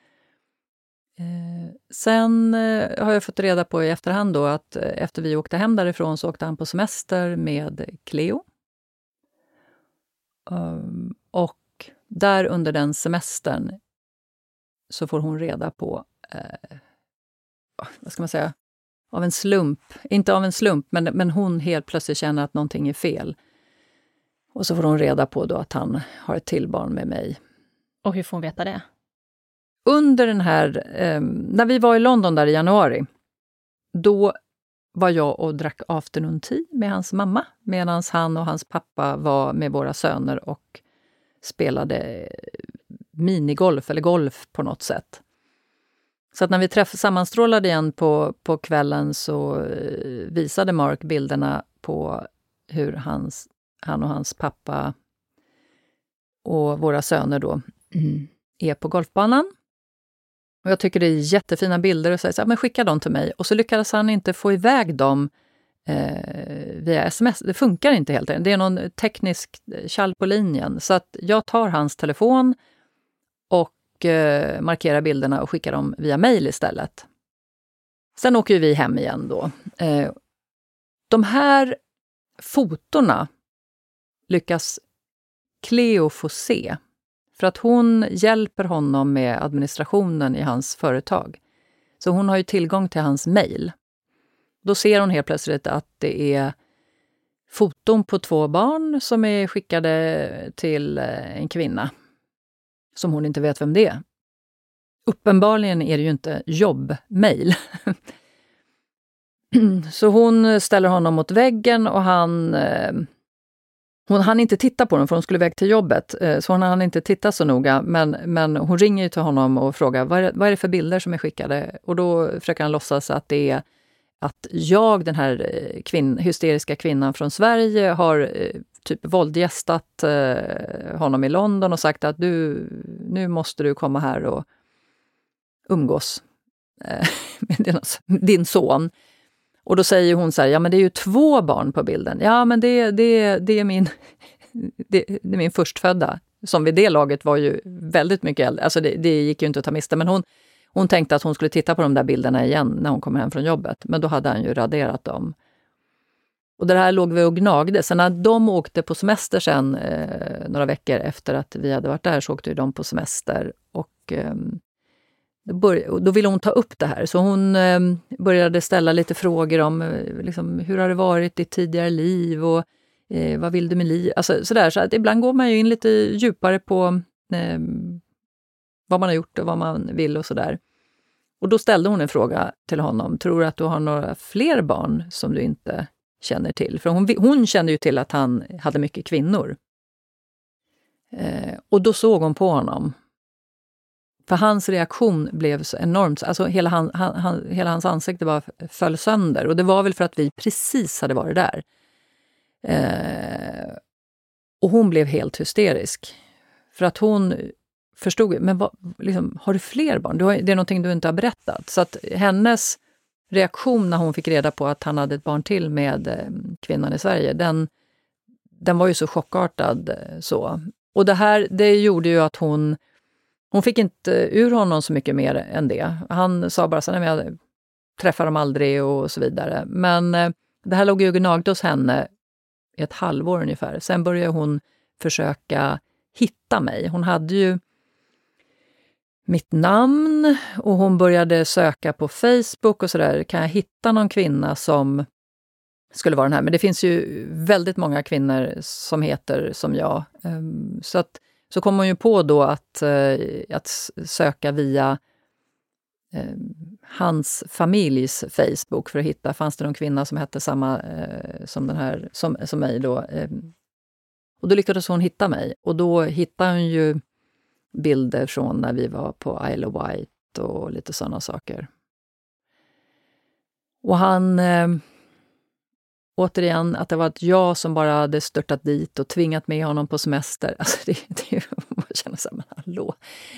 Sen har jag fått reda på i efterhand då att efter vi åkte hem därifrån så åkte han på semester med Cleo. Och där under den semestern så får hon reda på, vad ska man säga, av en slump. Inte av en slump, men hon helt plötsligt känner att någonting är fel. Och så får hon reda på då att han har ett tillbarn med mig. Och hur får hon veta det? Under den här, när vi var i London där i januari, då var jag och drack afternoon tea med hans mamma, medan han och hans pappa var med våra söner och spelade minigolf eller golf på något sätt. Så att när vi sammanstrålade igen på kvällen så visade Mark bilderna på hur han och hans pappa och våra söner då är på golfbanan. Och jag tycker det är jättefina bilder och säger så här, men skicka dem till mig. Och så lyckades han inte få iväg dem via sms. Det funkar inte helt enkelt. Det är någon teknisk tjall på linjen. Så att jag tar hans telefon och markerar bilderna och skickar dem via mejl istället. Sen åker vi hem igen då. De här fotorna lyckas Cleo få se. För att hon hjälper honom med administrationen i hans företag. Så hon har ju tillgång till hans mejl. Då ser hon helt plötsligt att det är foton på 2 barn som är skickade till en kvinna. Som hon inte vet vem det är. Uppenbarligen är det ju inte jobbmejl. Så hon ställer honom mot väggen och hon hann inte titta på dem för hon skulle iväg till jobbet. Så hon hann inte titta så noga. Men hon ringer ju till honom och frågar vad är det för bilder som är skickade? Och då försöker han låtsas att det är att jag, den här hysteriska kvinnan från Sverige, har typ våldgästat honom i London och sagt att nu måste du komma här och umgås med din son. Och då säger hon så här, ja men det är ju 2 barn på bilden. Ja men det är min förstfödda. Som vid det laget var ju väldigt mycket äldre. Alltså det gick ju inte att ta miste. Men hon tänkte att hon skulle titta på de där bilderna igen när hon kommer hem från jobbet. Men då hade han ju raderat dem. Och det här låg vi och gnagde. Sen när de åkte på semester sen, några veckor efter att vi hade varit där, så åkte de på semester. Och då ville hon ta upp det här. Så hon började ställa lite frågor om liksom, hur har det varit i tidigare liv och vad vill du med liv? Alltså, sådär, så att ibland går man ju in lite djupare på vad man har gjort och vad man vill och sådär. Och då ställde hon en fråga till honom. Tror du att du har några fler barn som du inte känner till? För hon kände ju till att han hade mycket kvinnor. Och då såg hon på honom. För hans reaktion blev så enormt. Alltså hela hans ansikte bara föll sönder. Och det var väl för att vi precis hade varit där. Och hon blev helt hysterisk. För att hon förstod, men har du fler barn? Det är någonting du inte har berättat. Så att hennes reaktion när hon fick reda på att han hade ett barn till med kvinnan i Sverige, den var ju så chockartad så. Och det gjorde ju att hon fick inte ur honom så mycket mer än det. Han sa bara så nej, men jag träffar dem aldrig och så vidare. Men det här låg ju gnagde hos henne i ett halvår ungefär. Sen började hon försöka hitta mig. Hon hade ju mitt namn och hon började söka på Facebook och sådär. Kan jag hitta någon kvinna som skulle vara den här? Men det finns ju väldigt många kvinnor som heter som jag. Så kom hon ju på då att söka via hans familjs Facebook för att hitta, fanns det någon kvinna som hette samma som den här, som mig då. Och då lyckades hon hitta mig. Och då hittade hon ju bilder från när vi var på Isle of Wight och lite sådana saker. Och han, återigen, att det var jag som bara hade störtat dit och tvingat med honom på semester. Alltså det man känner så här, men hallå.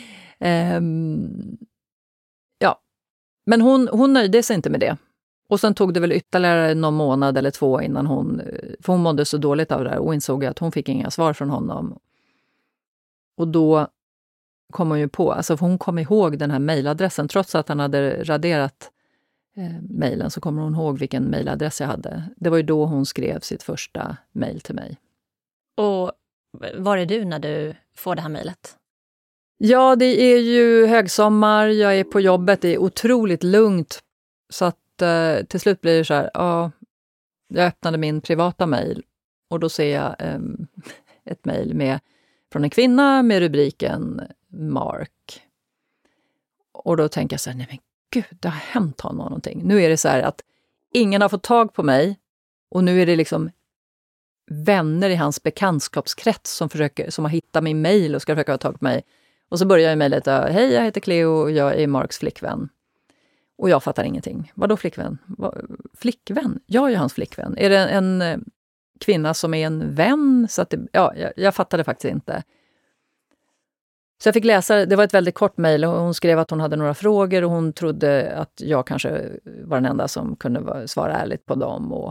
Ja, men hon nöjde sig inte med det. Och sen tog det väl ytterligare någon månad eller 2 innan för hon mådde så dåligt av det här och insåg att hon fick inga svar från honom. Och då kom hon ju på, alltså hon kom ihåg den här mejladressen, trots att han hade raderat mejlen så kommer hon ihåg vilken mejladress jag hade. Det var ju då hon skrev sitt första mejl till mig. Och var är du när du får det här mejlet? Ja, det är ju högsommar, jag är på jobbet, det är otroligt lugnt. Så att till slut blir det så här, ja, jag öppnade min privata mejl och då ser jag ett mejl från en kvinna med rubriken Mark. Och då tänker jag så här, nej men gud, det har hänt honom någonting. Nu är det så här att ingen har fått tag på mig och nu är det liksom vänner i hans bekantskapskrets som har hittat min mejl och ska försöka ha tag på mig. Och så börjar jag mejlet, hej, jag heter Cleo och jag är Marks flickvän. Och jag fattar ingenting. Vadå flickvän? Flickvän? Jag är ju hans flickvän. Är det en kvinna som är en vän? Så att jag fattade faktiskt inte. Så jag fick läsa, det var ett väldigt kort mejl och hon skrev att hon hade några frågor och hon trodde att jag kanske var den enda som kunde svara ärligt på dem.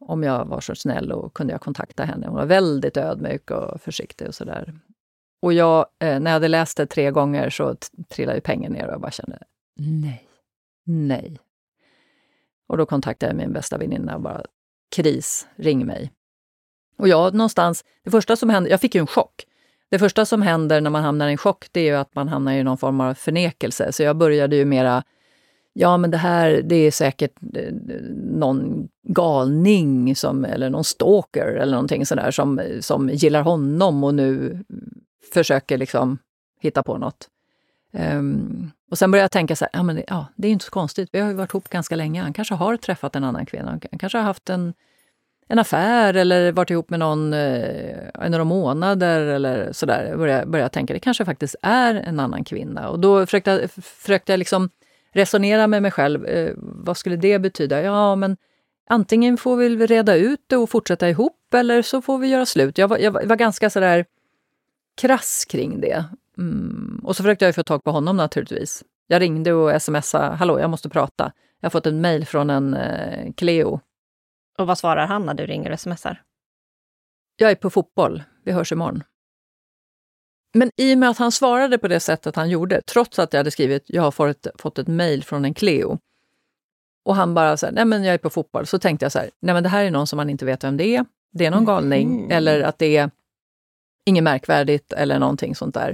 om jag var så snäll och kunde jag kontakta henne. Hon var väldigt ödmjuk och försiktig och sådär. Och jag, när jag hade läst det 3 gånger så trillade ju pengen ner och jag bara kände nej. Och då kontaktade jag min bästa väninna och bara, kris, ring mig. Och jag någonstans, det första som hände, jag fick ju en chock. Det första som händer när man hamnar i en chock, det är ju att man hamnar i någon form av förnekelse. Så jag började ju mera, ja men det är säkert någon galning eller någon stalker eller någonting sådär som gillar honom och nu försöker liksom hitta på något. Och sen började jag tänka så här, det är inte så konstigt. Vi har ju varit ihop ganska länge. Han kanske har träffat en annan kvinna. Han kanske har haft en affär eller varit ihop med någon några månader eller sådär. Jag började tänka, det kanske faktiskt är en annan kvinna. Och då försökte jag liksom resonera med mig själv. Vad skulle det betyda? Ja, men antingen får vi reda ut det och fortsätta ihop eller så får vi göra slut. Jag var ganska sådär krass kring det. Och så försökte jag få tag på honom naturligtvis. Jag ringde och smsade, hallå, jag måste prata. Jag har fått en mejl från en Cleo. Och vad svarar han när du ringer och smsar? Jag är på fotboll, vi hörs imorgon. Men i och med att han svarade på det sättet han gjorde, trots att jag hade skrivit, jag har fått ett mejl från en Cleo. Och han bara så här, nej men jag är på fotboll. Så tänkte jag så här, nej men det här är någon som man inte vet vem det är. Det är någon galning eller att det är inget märkvärdigt eller någonting sånt där.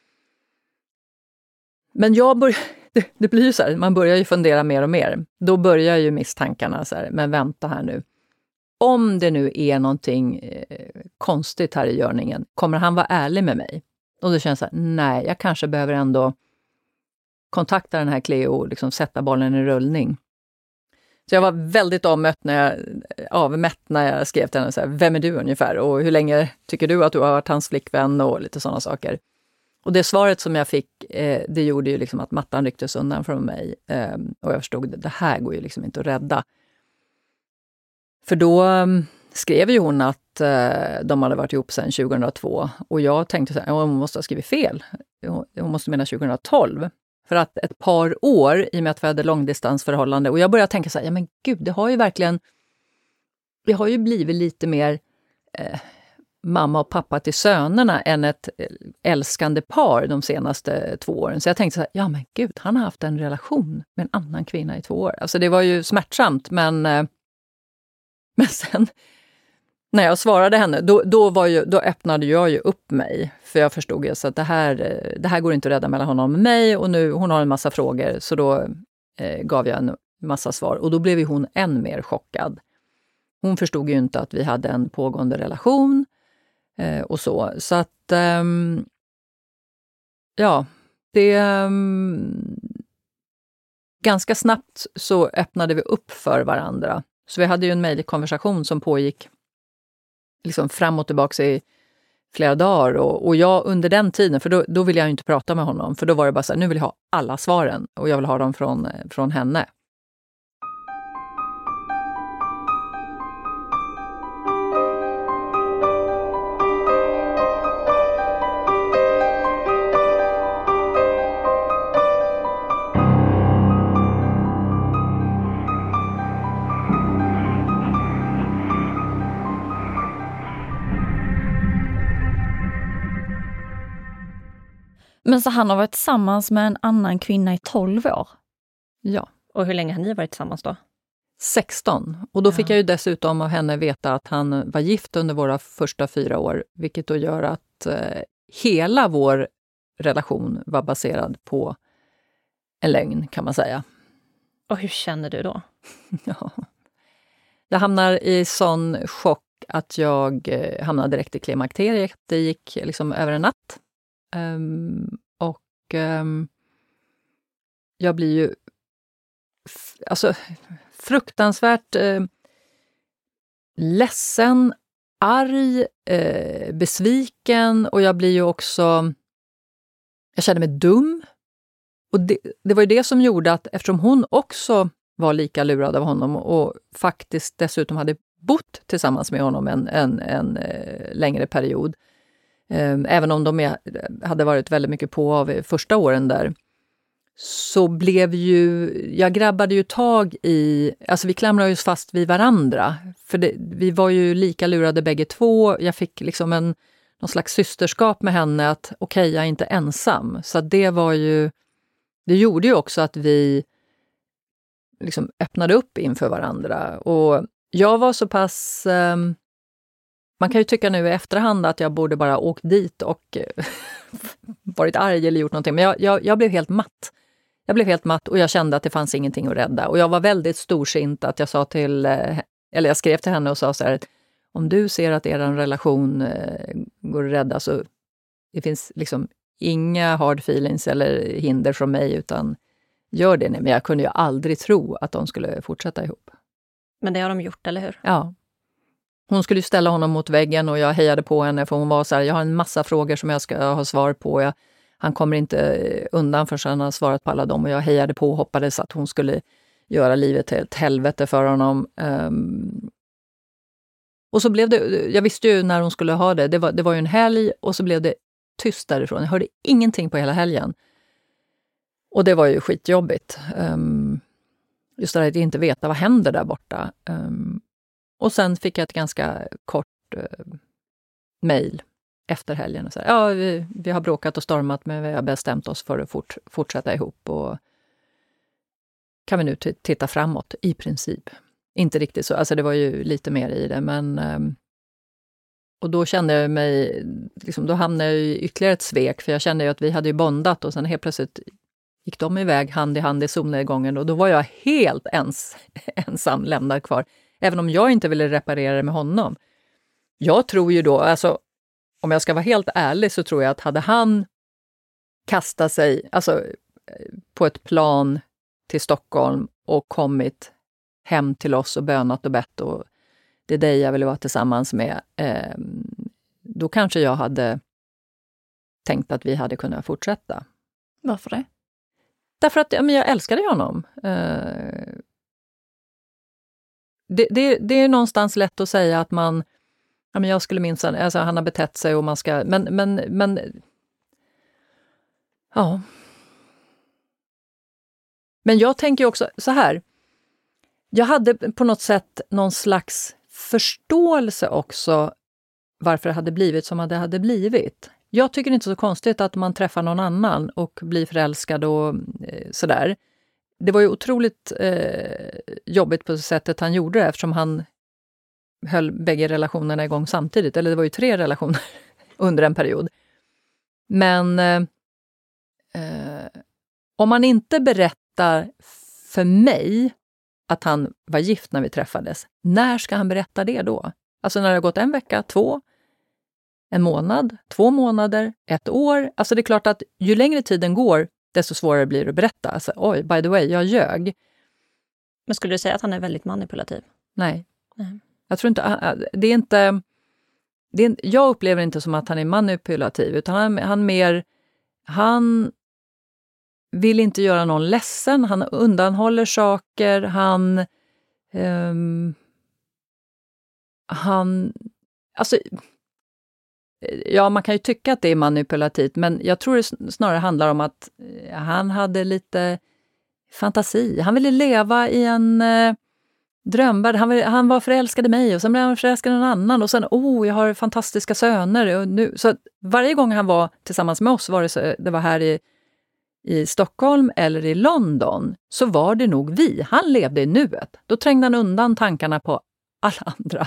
Men det blir ju så här, man börjar ju fundera mer och mer. Då börjar ju misstankarna så här, men vänta här nu. Om det nu är någonting konstigt här i görningen, kommer han vara ärlig med mig? Och då känns det så här, nej, jag kanske behöver ändå kontakta den här Cleo och liksom sätta bollen i rullning. Så jag var väldigt avmätt när jag skrev till henne så här, vem är du ungefär? Och hur länge tycker du att du har varit hans flickvän? Och lite sådana saker. Och det svaret som jag fick, det gjorde ju liksom att mattan rycktes undan från mig. Och jag förstod att det här går ju liksom inte att rädda. För då skrev ju hon att de hade varit ihop sedan 2002. Och jag tänkte så här, hon måste ha skrivit fel. Hon måste mena 2012. För att ett par år, i och med att vi hade långdistansförhållande. Och jag började tänka så här, ja men gud, det har ju blivit lite mer mamma och pappa till sönerna än ett älskande par de senaste 2 åren. Så jag tänkte så här, ja men gud, han har haft en relation med en annan kvinna i 2 år. Alltså det var ju smärtsamt, men sen när jag svarade henne, då öppnade jag ju upp mig. För jag förstod ju så att det här går inte att rädda mellan honom och mig. Och nu, hon har en massa frågor, så då gav jag en massa svar. Och då blev ju hon än mer chockad. Hon förstod ju inte att vi hade en pågående relation och så. Så att, ganska snabbt så öppnade vi upp för varandra. Så vi hade ju en mejlkonversation som pågick liksom fram och tillbaka i flera dagar. Och jag under den tiden, för då ville jag inte prata med honom. För då var det bara så här, nu vill jag ha alla svaren. Och jag vill ha dem från henne. Men så han har varit tillsammans med en annan kvinna i 12 år? Ja. Och hur länge har ni varit tillsammans då? 16. Och då fick jag ju dessutom av henne veta att han var gift under våra första 4 år. Vilket då gör att hela vår relation var baserad på en lögn, kan man säga. Och hur känner du då? Ja. Jag hamnar i sån chock att jag hamnar direkt i klimakteriet. Det gick liksom över en natt. Jag blir ju fruktansvärt ledsen, arg, besviken, och jag blir ju också, jag kände mig dum. Och det var ju det som gjorde att, eftersom hon också var lika lurad av honom och faktiskt dessutom hade bott tillsammans med honom en längre period, även om de hade varit väldigt mycket på av första åren där, så blev jag grabbade ju tag i, alltså vi klamrade oss fast vid varandra. För vi var ju lika lurade bägge två. Jag fick liksom någon slags systerskap med henne att okej, jag är inte ensam. Så det gjorde ju också att vi liksom öppnade upp inför varandra. Och jag var så pass... man kan ju tycka nu i efterhand att jag borde bara åkt dit och varit arg eller gjort någonting. Men jag blev helt matt. Jag blev helt matt och jag kände att det fanns ingenting att rädda. Och jag var väldigt storsint att jag jag skrev till henne och sa så här: om du ser att er relation går att rädda, så det finns liksom inga hard feelings eller hinder från mig, utan gör det. Men jag kunde ju aldrig tro att de skulle fortsätta ihop. Men det har de gjort, eller hur? Ja. Hon skulle ställa honom mot väggen och jag hejade på henne, för hon var så här: jag har en massa frågor som jag ska ha svar på. Han kommer inte undan förrän han har svarat på alla dem. Och jag hejade på och hoppades att hon skulle göra livet till ett helvete för honom. Och så blev det, jag visste ju när hon skulle ha det. Det var ju en helg och så blev det tyst därifrån. Jag hörde ingenting på hela helgen. Och det var ju skitjobbigt. Just det här att inte veta vad händer där borta. Och sen fick jag ett ganska kort mejl efter helgen. Och så här, ja, vi har bråkat och stormat, men vi har bestämt oss för att fortsätta ihop. Och kan vi nu titta framåt, i princip. Inte riktigt så, alltså det var ju lite mer i det, men... och då kände jag mig, liksom, då hamnade jag i ytterligare ett svek, för jag kände ju att vi hade ju bondat och sen helt plötsligt gick de iväg hand i hand i solnedgången och då var jag helt ensam lämnad kvar. Även om jag inte ville reparera det med honom. Jag tror ju då, alltså om jag ska vara helt ärlig, så tror jag att hade han kastat sig alltså, på ett plan till Stockholm och kommit hem till oss och bönat och bett och det är dig jag vill vara tillsammans med, då kanske jag hade tänkt att vi hade kunnat fortsätta. Varför det? Därför att jag älskade honom. Det är någonstans lätt att säga att man, jag skulle minst, alltså han har betett sig och man ska, men ja. Men jag tänker också så här, jag hade på något sätt någon slags förståelse också varför det hade blivit som det hade blivit. Jag tycker det är inte så konstigt att man träffar någon annan och blir förälskad och sådär. Det var ju otroligt jobbigt på sättet han gjorde det, eftersom han höll bägge relationerna igång samtidigt. Eller det var ju 3 relationer under en period. Men om man inte berättar för mig att han var gift när vi träffades, när ska han berätta det då? Alltså när det har gått 1 vecka, 2, 1 månad, 2 månader, 1 år. Alltså det är klart att ju längre tiden går, desto svårare blir det att berätta. Alltså, oj, by the way, jag ljög. Men skulle du säga att han är väldigt manipulativ? Nej. Jag tror inte... jag upplever inte som att han är manipulativ, utan han vill inte göra någon ledsen. Han undanhåller saker. Alltså... Ja, man kan ju tycka att det är manipulativt, men jag tror det snarare handlar om att han hade lite fantasi. Han ville leva i en drömvärld. Han var förälskad i mig och sen blev han förälskad i någon annan och sen, jag har fantastiska söner. Och nu, så varje gång han var tillsammans med oss, det var här i Stockholm eller i London, så var det nog vi. Han levde i nuet. Då trängde han undan tankarna på alla andra.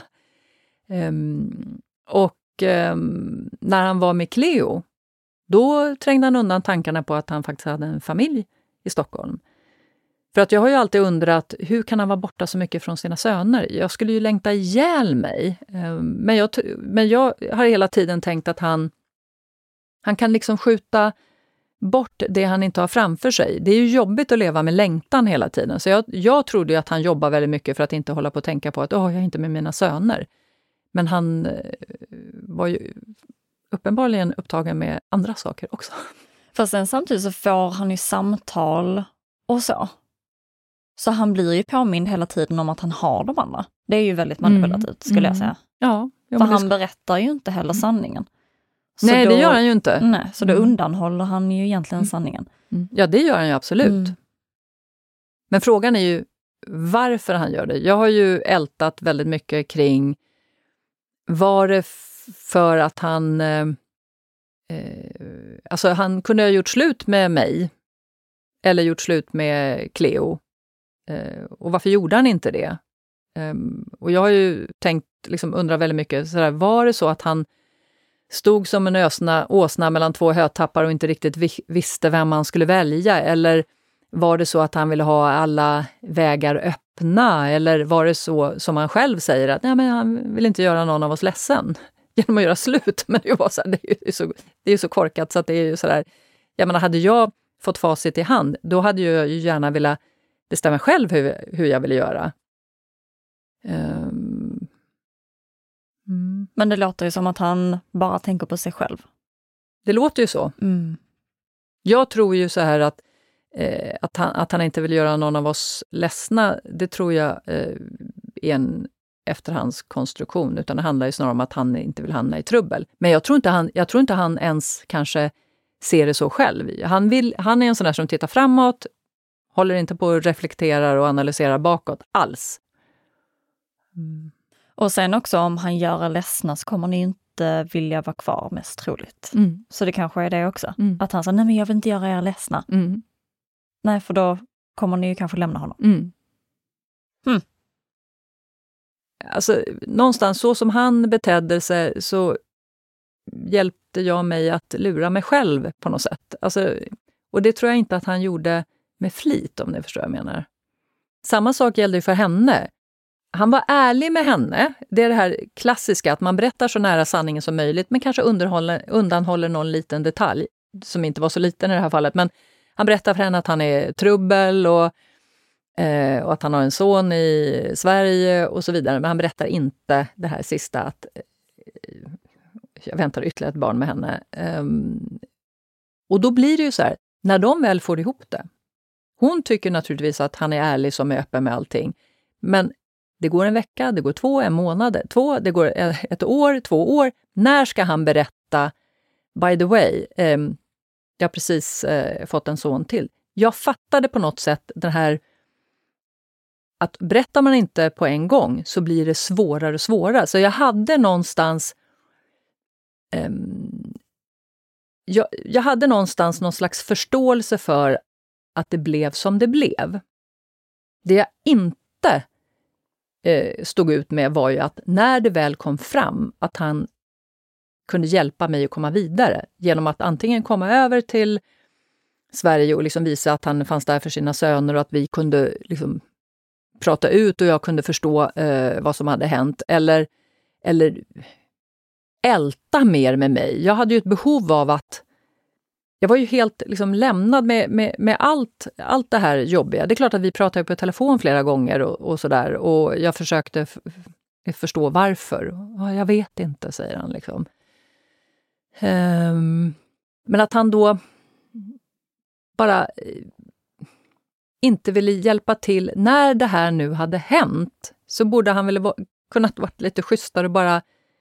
När han var med Cleo, då trängde han undan tankarna på att han faktiskt hade en familj i Stockholm. För att jag har ju alltid undrat, hur kan han vara borta så mycket från sina söner? Jag skulle ju längta ihjäl mig. Men jag har hela tiden tänkt att han kan liksom skjuta bort det han inte har framför sig. Det är ju jobbigt att leva med längtan hela tiden. Så jag trodde ju att han jobbar väldigt mycket för att inte hålla på att tänka på att jag är inte med mina söner. Men han var ju uppenbarligen upptagen med andra saker också. Fast sen samtidigt så får han ju samtal och så. Så han blir ju påmind hela tiden om att han har de andra. Det är ju väldigt manipulativt skulle jag säga. Ja, för han berättar ju inte heller sanningen. Nej, det gör han ju inte. Nej, så då undanhåller han ju egentligen sanningen. Ja, det gör han ju absolut. Men frågan är ju varför han gör det. Jag har ju ältat väldigt mycket kring var det för att han alltså han kunde ha gjort slut med mig eller gjort slut med Cleo. Och varför gjorde han inte det? Och jag har ju tänkt, liksom undrar väldigt mycket, sådär, var det så att han stod som en åsna mellan två hötappar och inte riktigt visste vem han skulle välja? Eller var det så att han ville ha alla vägar öppna? Eller var det så som han själv säger att nej, men han vill inte göra någon av oss ledsen genom att göra slut? Men det är ju så korkat så att det är ju sådär, jag menar, hade jag fått facit i hand, då hade jag ju gärna velat bestämma själv hur jag ville göra. Men det låter ju som att han bara tänker på sig själv. Det låter ju så. Jag tror ju så här att han inte vill göra någon av oss ledsna, det tror jag är en efterhandskonstruktion, utan det handlar ju snarare om att han inte vill hamna i trubbel. Men jag tror inte han ens kanske ser det så själv. Han är en sån där som tittar framåt, håller inte på att reflektera och analysera bakåt alls. Och sen också om han gör er ledsna så kommer ni inte vilja vara kvar mest troligt. Så det kanske är det också. Att han säger, nej men jag vill inte göra er ledsna. Nej, för då kommer ni ju kanske lämna honom. Alltså någonstans så som han betedde sig så hjälpte jag mig att lura mig själv på något sätt. Alltså, och det tror jag inte att han gjorde med flit, om ni förstår vad jag menar. Samma sak gällde ju för henne. Han var ärlig med henne. Det är det här klassiska att man berättar så nära sanningen som möjligt men kanske undanhåller någon liten detalj som inte var så liten i det här fallet. Men han berättar för henne att han är trubbel och att han har en son i Sverige och så vidare. Men han berättar inte det här sista att jag väntar ytterligare ett barn med henne. Och då blir det ju så här, när de väl får ihop det. Hon tycker naturligtvis att han är ärlig som är öppen med allting. Men det går en vecka, det går en månad, det går ett år, 2 år. När ska han berätta, by the way, jag har precis fått en son till. Jag fattade på något sätt den här, att berättar man inte på en gång så blir det svårare och svårare. Så jag hade någonstans jag hade någonstans någon slags förståelse för att det blev som det blev. Det jag inte stod ut med var ju att när det väl kom fram att han kunde hjälpa mig att komma vidare genom att antingen komma över till Sverige och liksom visa att han fanns där för sina söner och att vi kunde liksom prata ut och jag kunde förstå vad som hade hänt eller älta mer med mig. Jag hade ju ett behov av att jag var ju helt liksom lämnad med allt det här jobbiga. Det är klart att vi pratade på telefon flera gånger och sådär. Och jag försökte förstå varför. Jag vet inte, säger han liksom. Men att han då bara inte ville hjälpa till. När det här nu hade hänt så borde han väl kunnat varit lite schysstare och bara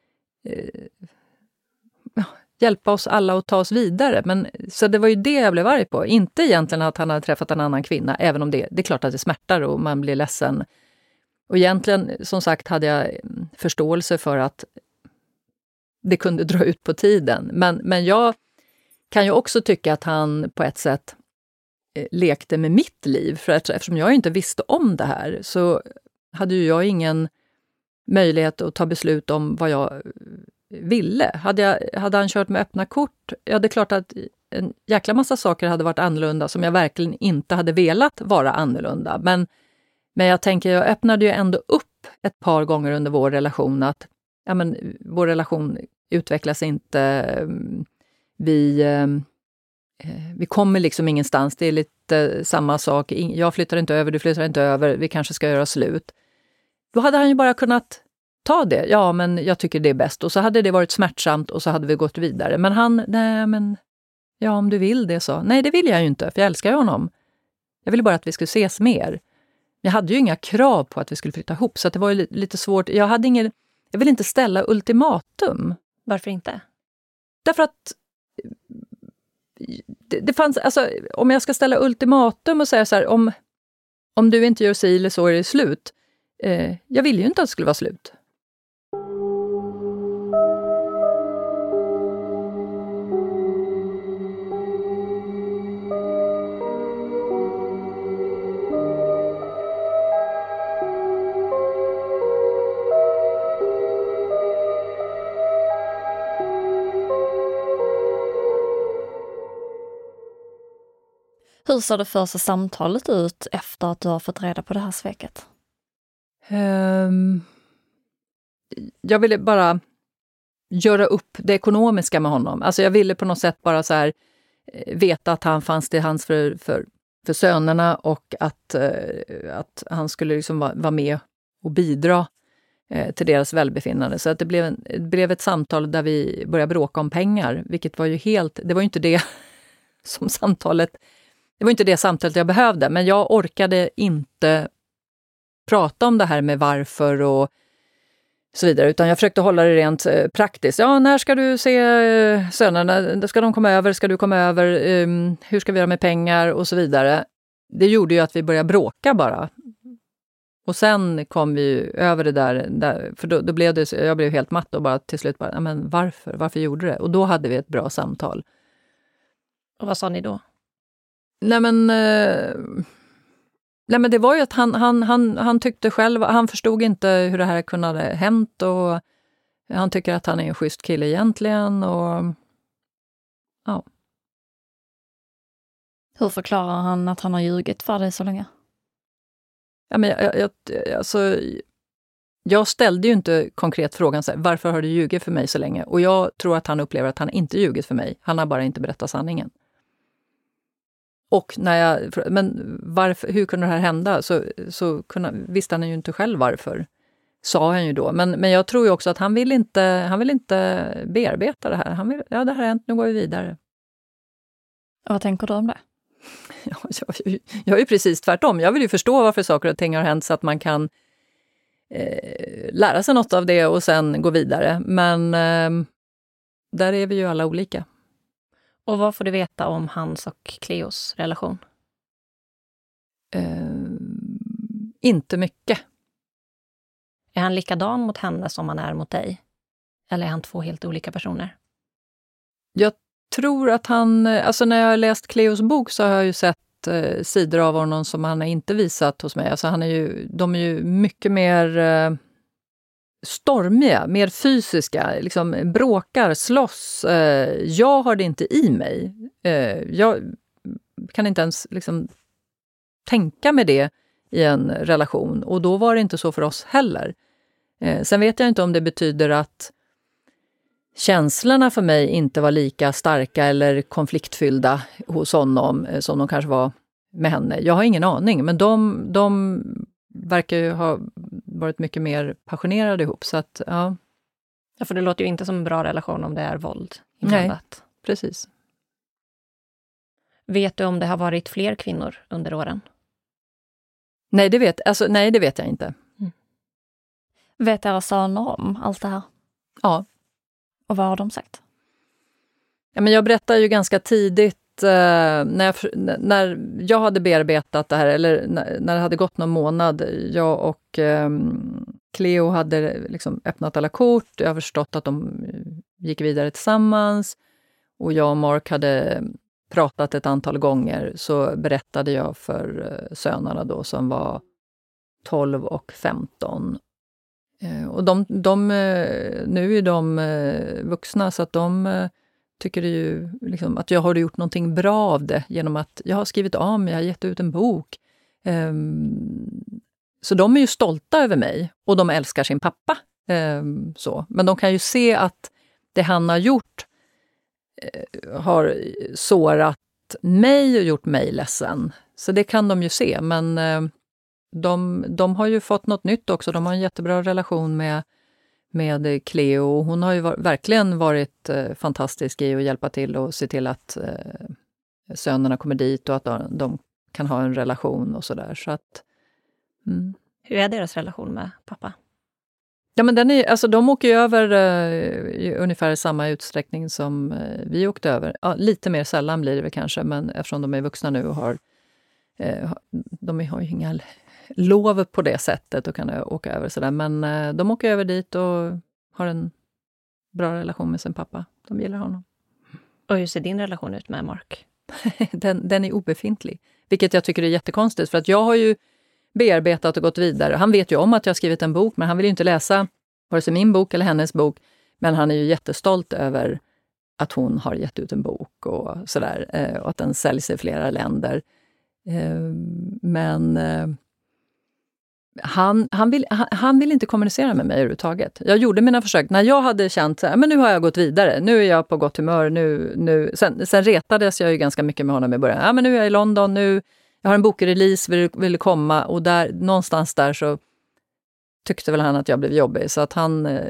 hjälpa oss alla att ta oss vidare. Men, så det var ju det jag blev arg på. Inte egentligen att han hade träffat en annan kvinna, även om det är klart att det smärtar och man blir ledsen. Och egentligen, som sagt, hade jag förståelse för att det kunde dra ut på tiden. Men jag kan ju också tycka att han på ett sätt lekte med mitt liv. För eftersom jag inte visste om det här så hade ju jag ingen möjlighet att ta beslut om vad jag ville. Hade han kört med öppna kort, ja, det är klart att en jäkla massa saker hade varit annorlunda som jag verkligen inte hade velat vara annorlunda. Men jag tänker, jag öppnade ju ändå upp ett par gånger under vår relation att ja, men, vår relation utvecklas inte. Vi kommer liksom ingenstans. Det är lite samma sak. Jag flyttar inte över, du flyttar inte över. Vi kanske ska göra slut. Då hade han ju bara kunnat ta det. Ja, men jag tycker det är bäst. Och så hade det varit smärtsamt och så hade vi gått vidare. Men han, nej men, ja om du vill det så. Nej, det vill jag ju inte, för jag älskar ju honom. Jag ville bara att vi skulle ses mer. Jag hade ju inga krav på att vi skulle flytta ihop, så att det var ju lite svårt. Jag ville inte ställa ultimatum. Varför inte? Därför att det fanns, alltså, om jag ska ställa ultimatum och säga så här, om du inte gör si eller så är det slut. Jag ville ju inte att det skulle vara slut. Hur ser det första samtalet ut efter att du har fått reda på det här sveket? Jag ville bara göra upp det ekonomiska med honom. Alltså jag ville på något sätt bara så här veta att han fanns till hands för sönerna och att han skulle liksom vara med och bidra till deras välbefinnande. Så att det blev ett samtal där vi började bråka om pengar, vilket var ju det var ju inte det som samtalet. Det var inte det samtalet jag behövde, men jag orkade inte prata om det här med varför och så vidare, utan jag försökte hålla det rent praktiskt. Ja, när ska du se sönerna? Ska de komma över? Ska du komma över? Hur ska vi göra med pengar? Och så vidare. Det gjorde ju att vi började bråka bara. Och sen kom vi över det där för då blev det, jag blev helt matt och bara till slut bara, men varför gjorde det? Och då hade vi ett bra samtal. Och vad sa ni då? Nej men det var ju att han tyckte själv, han förstod inte hur det här kunde ha hänt och han tycker att han är en schysst kille egentligen och ja. Hur förklarar han att han har ljugit för dig så länge? Ja, men jag ställde ju inte konkret frågan så här, varför har du ljugit för mig så länge? Och jag tror att han upplever att han inte ljugit för mig. Han har bara inte berättat sanningen. Och men varför, hur kunde det här hända? Så visste han ju inte själv varför, sa han ju då. Men jag tror ju också att han vill inte bearbeta det här. Det här har hänt, nu går vi vidare. Och vad tänker du om det? Ja, jag är ju precis tvärtom. Jag vill ju förstå varför saker och ting har hänt så att man kan lära sig något av det och sen gå vidare. Men där är vi ju alla olika. Och vad får du veta om hans och Cleos relation? Inte mycket. Är han likadan mot henne som han är mot dig? Eller är han två helt olika personer? Jag tror att han, alltså när jag har läst Cleos bok så har jag ju sett sidor av honom som han har inte visat hos mig. Alltså de är ju mycket mer stormiga, mer fysiska, liksom bråkar, slåss. Jag har det inte i mig. Jag kan inte ens liksom tänka med det i en relation. Och då var det inte så för oss heller. Sen vet jag inte om det betyder att känslorna för mig inte var lika starka eller konfliktfyllda hos honom som de kanske var med henne. Jag har ingen aning, men de verkar ju ha varit mycket mer passionerade ihop. Så att, ja. Ja, för det låter ju inte som en bra relation om det är våld inblandat. Nej, precis. Vet du om det har varit fler kvinnor under åren? Nej, det vet jag inte. Mm. Vet era söner om allt det här? Ja. Och vad har de sagt? Ja, men jag berättade ju ganska tidigt när jag hade bearbetat det här, eller när det hade gått någon månad, jag och Cleo hade liksom öppnat alla kort. Jag har förstått att de gick vidare tillsammans och jag och Mark hade pratat ett antal gånger, så berättade jag för sönerna då som var 12 och 15. Och nu är de vuxna, så att de tycker det ju liksom att jag har gjort någonting bra av det genom att jag har skrivit om, jag har gett ut en bok. Så de är ju stolta över mig och de älskar sin pappa. Så. Men de kan ju se att det han har gjort har sårat mig och gjort mig ledsen. Så det kan de ju se, men de har ju fått något nytt också. De har en jättebra relation med Cleo. Hon har ju verkligen varit fantastisk i att hjälpa till och se till att sönerna kommer dit och att de kan ha en relation och sådär. Så att, Hur är deras relation med pappa? Ja, men de åker ju över i ungefär samma utsträckning som vi åkte över. Ja, lite mer sällan blir det väl kanske, men eftersom de är vuxna nu och har ju inga lov på det sättet och kan åka över sådär. Men de åker över dit och har en bra relation med sin pappa. De gillar honom. Och hur ser din relation ut med Mark? den är obefintlig. Vilket jag tycker är jättekonstigt, för att jag har ju bearbetat och gått vidare. Han vet ju om att jag har skrivit en bok, men han vill ju inte läsa vare sig min bok eller hennes bok. Men han är ju jättestolt över att hon har gett ut en bok och sådär. Och att den säljs i flera länder. Men han vill inte kommunicera med mig överhuvudtaget. Jag gjorde mina försök. När jag hade känt så här, men nu har jag gått vidare. Nu är jag på gott humör. Sen retades jag ju ganska mycket med honom i början. Ja, men nu är jag i London. Nu jag har en bokrelease, vill komma. Och någonstans där så tyckte väl han att jag blev jobbig. Så att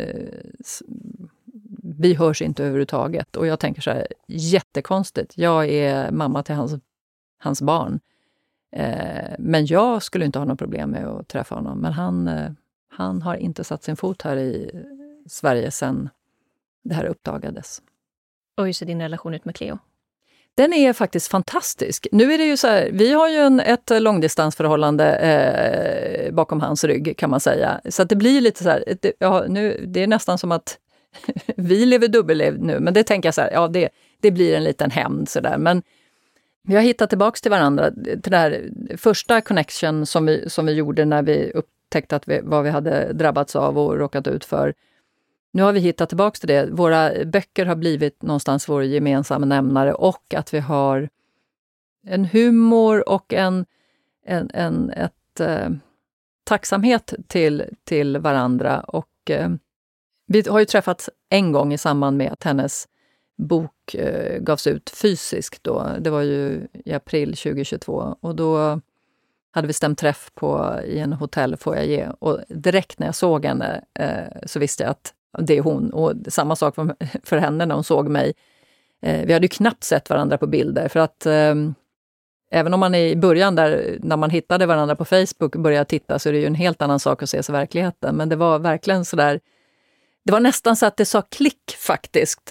vi hörs inte överhuvudtaget. Och jag tänker så här, jättekonstigt. Jag är mamma till hans barn. Men jag skulle inte ha något problem med att träffa honom. Men han har inte satt sin fot här i Sverige sedan det här uppdagades. Och hur ser din relation ut med Cleo? Den är faktiskt fantastisk. Nu är det ju så här, vi har ju ett långdistansförhållande bakom hans rygg kan man säga. Så att det blir lite så här, det är nästan som att vi lever dubbelliv nu. Men det tänker jag så här, ja det blir en liten hämnd så där. Men vi har hittat tillbaks till varandra. Till den här första connection som vi gjorde när vi upptäckte vad vi hade drabbats av och råkat ut för. Nu har vi hittat tillbaks till det. Våra böcker har blivit någonstans vår gemensamma nämnare och att vi har en humor och ett tacksamhet till varandra. Och vi har ju träffats en gång i samband med att hennes bok gavs ut fysiskt då. Det var ju i april 2022 och då hade vi stämt träff i en hotellfoyer och direkt när jag såg henne så visste jag att det är hon. Och samma sak för henne när hon såg mig. Vi hade ju knappt sett varandra på bilder för att även om man är i början där när man hittade varandra på Facebook och började titta så är det ju en helt annan sak att se sig i verkligheten. Men det var verkligen så där. Det var nästan så att det sa klick faktiskt.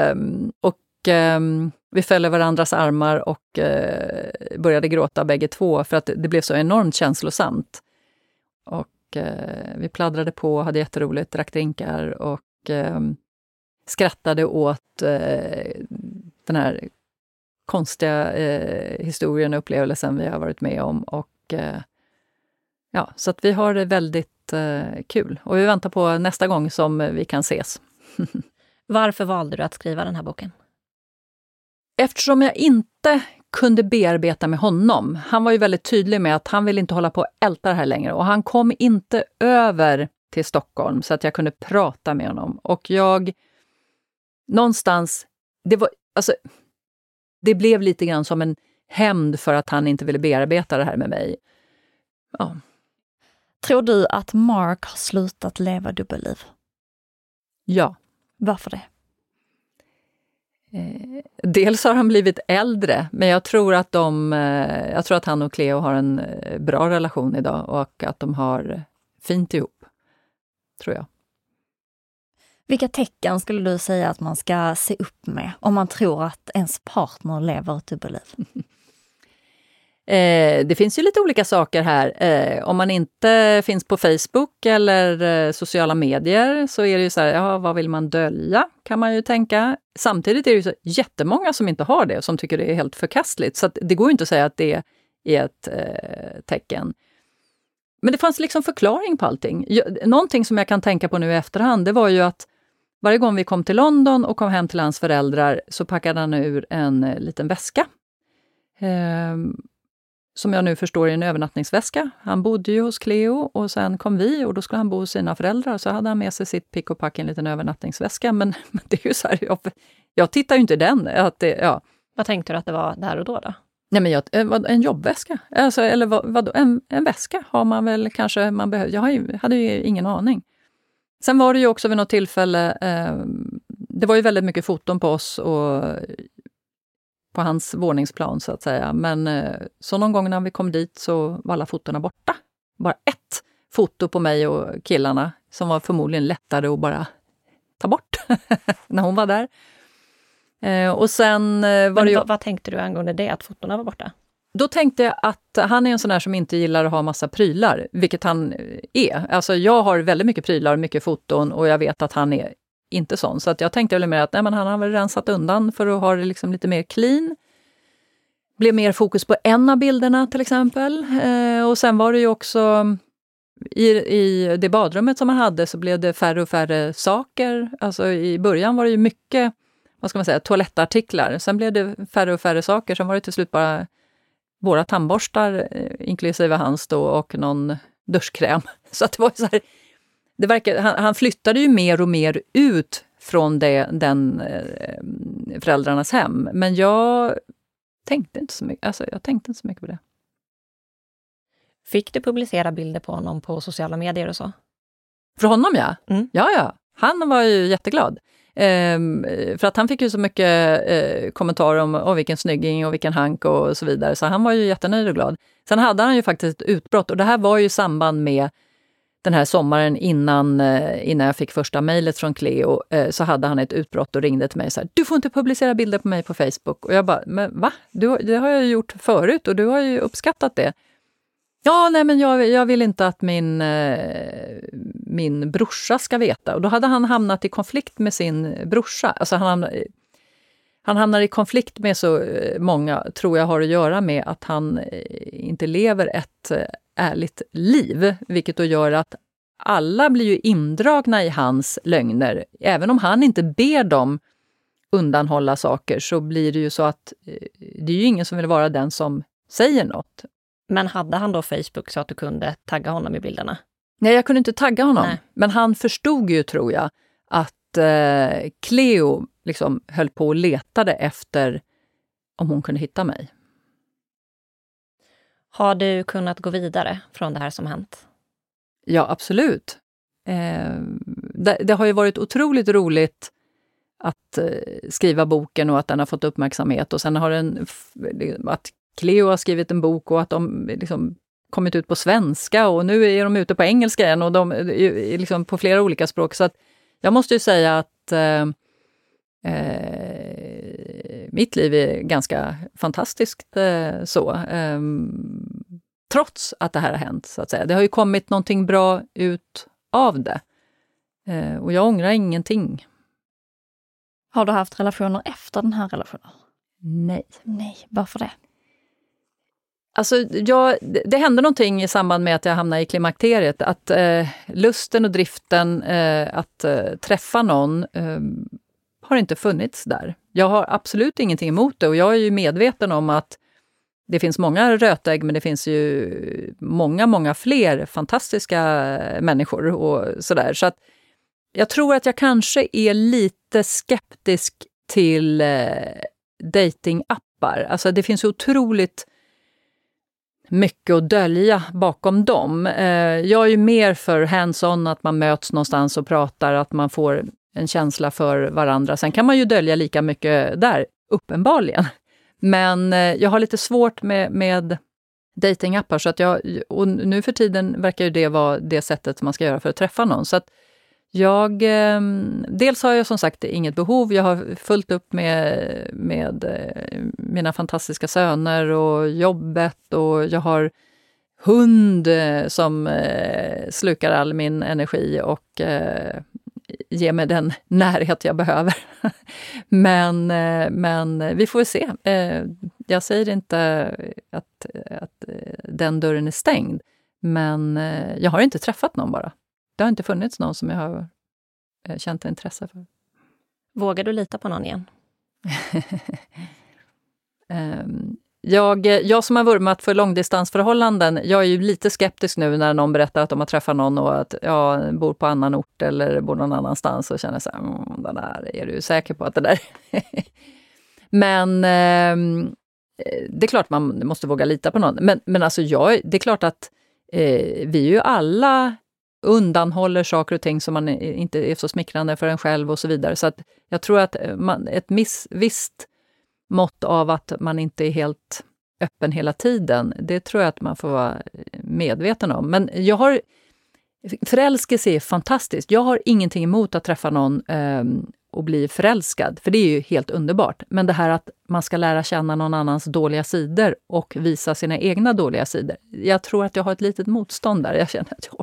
Vi föll i varandras armar och började gråta bägge två för att det blev så enormt känslosamt. Och vi pladdrade på, hade jätteroligt, drack drinkar och skrattade åt den här konstiga historien och upplevelsen vi har varit med om. Och så att vi har det väldigt kul. Och vi väntar på nästa gång som vi kan ses. Varför valde du att skriva den här boken? Eftersom jag inte kunde bearbeta med honom. Han var ju väldigt tydlig med att han vill inte hålla på och älta det här längre. Och han kom inte över till Stockholm så att jag kunde prata med honom. Och jag någonstans, det blev lite grann som en hämnd för att han inte ville bearbeta det här med mig. Ja. Tror du att Mark har slutat leva dubbelliv? Ja. Varför det? Dels har han blivit äldre, men jag tror att han och Cleo har en bra relation idag och att de har fint ihop, tror jag. Vilka tecken skulle du säga att man ska se upp med om man tror att ens partner lever ett dubbelliv? Det finns ju lite olika saker här. Om man inte finns på Facebook eller sociala medier så är det ju så här, vad vill man dölja kan man ju tänka. Samtidigt är det ju så jättemånga som inte har det, som tycker det är helt förkastligt. Så att det går ju inte att säga att det är ett tecken. Men det fanns liksom förklaring på allting. Någonting som jag kan tänka på nu i efterhand, det var ju att varje gång vi kom till London och kom hem till hans föräldrar så packade han ur en liten väska. Som jag nu förstår är en övernattningsväska. Han bodde ju hos Cleo och sen kom vi och då skulle han bo hos sina föräldrar. Så hade han med sig sitt pick och pack i en liten övernattningsväska. Men det är ju så här, jag tittar ju inte i den. Vad tänkte du att det var där och då? Nej men en jobbväska. Alltså, eller vad en väska har man väl kanske man behöver. Jag hade ju ingen aning. Sen var det ju också vid något tillfälle, det var ju väldigt mycket foton på oss och på hans våningsplan så att säga. Men så någon gång när vi kom dit så var alla fotona borta. Bara ett foto på mig och killarna som var förmodligen lättare att bara ta bort när hon var där. Och sen var det ju... Vad tänkte du angående det, att fotona var borta? Då tänkte jag att han är en sån där som inte gillar att ha massa prylar, vilket han är. Alltså jag har väldigt mycket prylar och mycket foton och jag vet att han är inte sån. Så att jag tänkte väl mer att han har väl rensat undan för att ha det liksom lite mer clean. Blev mer fokus på en av bilderna till exempel. Och sen var det ju också i det badrummet som han hade så blev det färre och färre saker. Alltså i början var det ju mycket, vad ska man säga, toalettartiklar. Sen blev det färre och färre saker. Sen var det till slut bara våra tandborstar, inklusive hans då, och någon duschkräm. Så att det var så här, han flyttade ju mer och mer ut från föräldrarnas hem. Men jag tänkte inte så mycket på det. Fick du publicera bilder på honom på sociala medier och så? För honom, ja. Mm. Ja. Han var ju jätteglad. För att han fick ju så mycket kommentarer om vilken snygging och vilken hank och så vidare. Så han var ju jättenöjd och glad. Sen hade han ju faktiskt ett utbrott. Och det här var ju i samband med den här sommaren innan jag fick första mejlet från Cleo. Så hade han ett utbrott och ringde till mig så här: du får inte publicera bilder på mig på Facebook. Och jag bara, men va? Det har jag gjort förut och du har ju uppskattat det. Ja, nej, men jag vill inte att min brorsa ska veta. Och då hade han hamnat i konflikt med sin brorsa. Alltså han hamnar i konflikt med så många, tror jag har att göra med att han inte lever ett ärligt liv. Vilket då gör att alla blir ju indragna i hans lögner. Även om han inte ber dem undanhålla saker så blir det ju så att det är ju ingen som vill vara den som säger något. Men hade han då Facebook så att du kunde tagga honom i bilderna? Nej, jag kunde inte tagga honom. Nej. Men han förstod ju, tror jag, att Cleo liksom höll på och letade efter om hon kunde hitta mig. Har du kunnat gå vidare från det här som hänt? Ja, absolut. Det har ju varit otroligt roligt att skriva boken och att den har fått uppmärksamhet. Och sen har att Cleo har skrivit en bok och att de liksom kommit ut på svenska och nu är de ute på engelska igen och de är liksom på flera olika språk. Så att jag måste ju säga att mitt liv är ganska fantastiskt trots att det här har hänt, så att säga. Det har ju kommit någonting bra ut av det. Och jag ångrar ingenting. Har du haft relationer efter den här relationen? Nej. Varför det? Alltså, det hände någonting i samband med att jag hamnade i klimakteriet. Att lusten och driften att träffa någon har inte funnits där. Jag har absolut ingenting emot det och jag är ju medveten om att det finns många rötägg, men det finns ju många fler fantastiska människor och sådär. Så att jag tror att jag kanske är lite skeptisk till datingappar. Alltså det finns otroligt mycket att dölja bakom dem. Jag är ju mer för hands-on, att man möts någonstans och pratar, att man får en känsla för varandra. Sen kan man ju dölja lika mycket där, uppenbarligen. Men jag har lite svårt med datingappar, så att och nu för tiden verkar ju det vara det sättet man ska göra för att träffa någon. Så att dels har jag som sagt inget behov. Jag har fullt upp med mina fantastiska söner och jobbet, och jag har hund som slukar all min energi och ger mig den närhet jag behöver. Men vi får se. Jag säger inte att den dörren är stängd, men jag har inte träffat någon bara. Det har inte funnits någon som jag har känt intresse för. Vågar du lita på någon igen? Jag som har vurmat för långdistansförhållanden, jag är ju lite skeptisk nu när någon berättar att de har träffat någon och att jag bor på annan ort eller bor någon annanstans, och känner så här, det där, är du säker på att det där? Men det är klart man måste våga lita på någon. Men alltså det är klart att vi ju alla undanhåller saker och ting som man inte är så smickrande för en själv och så vidare. Så att jag tror att ett visst mått av att man inte är helt öppen hela tiden, det tror jag att man får vara medveten om. Men Förälskelse är fantastiskt. Jag har ingenting emot att träffa någon och bli förälskad, för det är ju helt underbart. Men det här att man ska lära känna någon annans dåliga sidor och visa sina egna dåliga sidor. Jag tror att jag har ett litet motstånd där. Jag känner att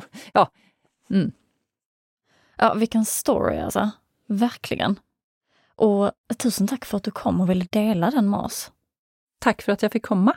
Ja, vilken story alltså. Verkligen. Och tusen tack för att du kom och ville dela den med oss. Tack för att jag fick komma.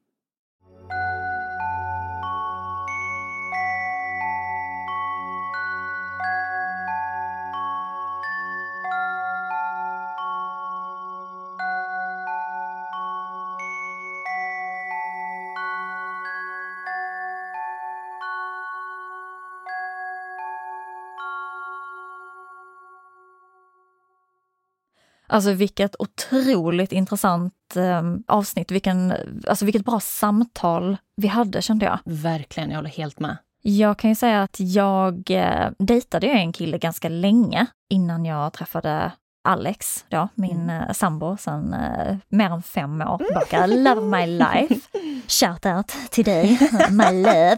Alltså vilket otroligt intressant avsnitt. Vilket bra samtal vi hade, kände jag. Verkligen, jag håller helt med. Jag kan ju säga att jag dejtade en kille ganska länge innan jag träffade Alex, då, min sambo, sen mer än 5 år tillbaka. Love my life. Shout out till dig, my love.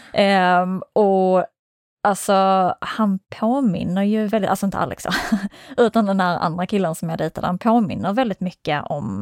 Och alltså, han påminner ju väldigt, alltså inte Alex utan den här andra killen som jag dejtade, han påminner väldigt mycket om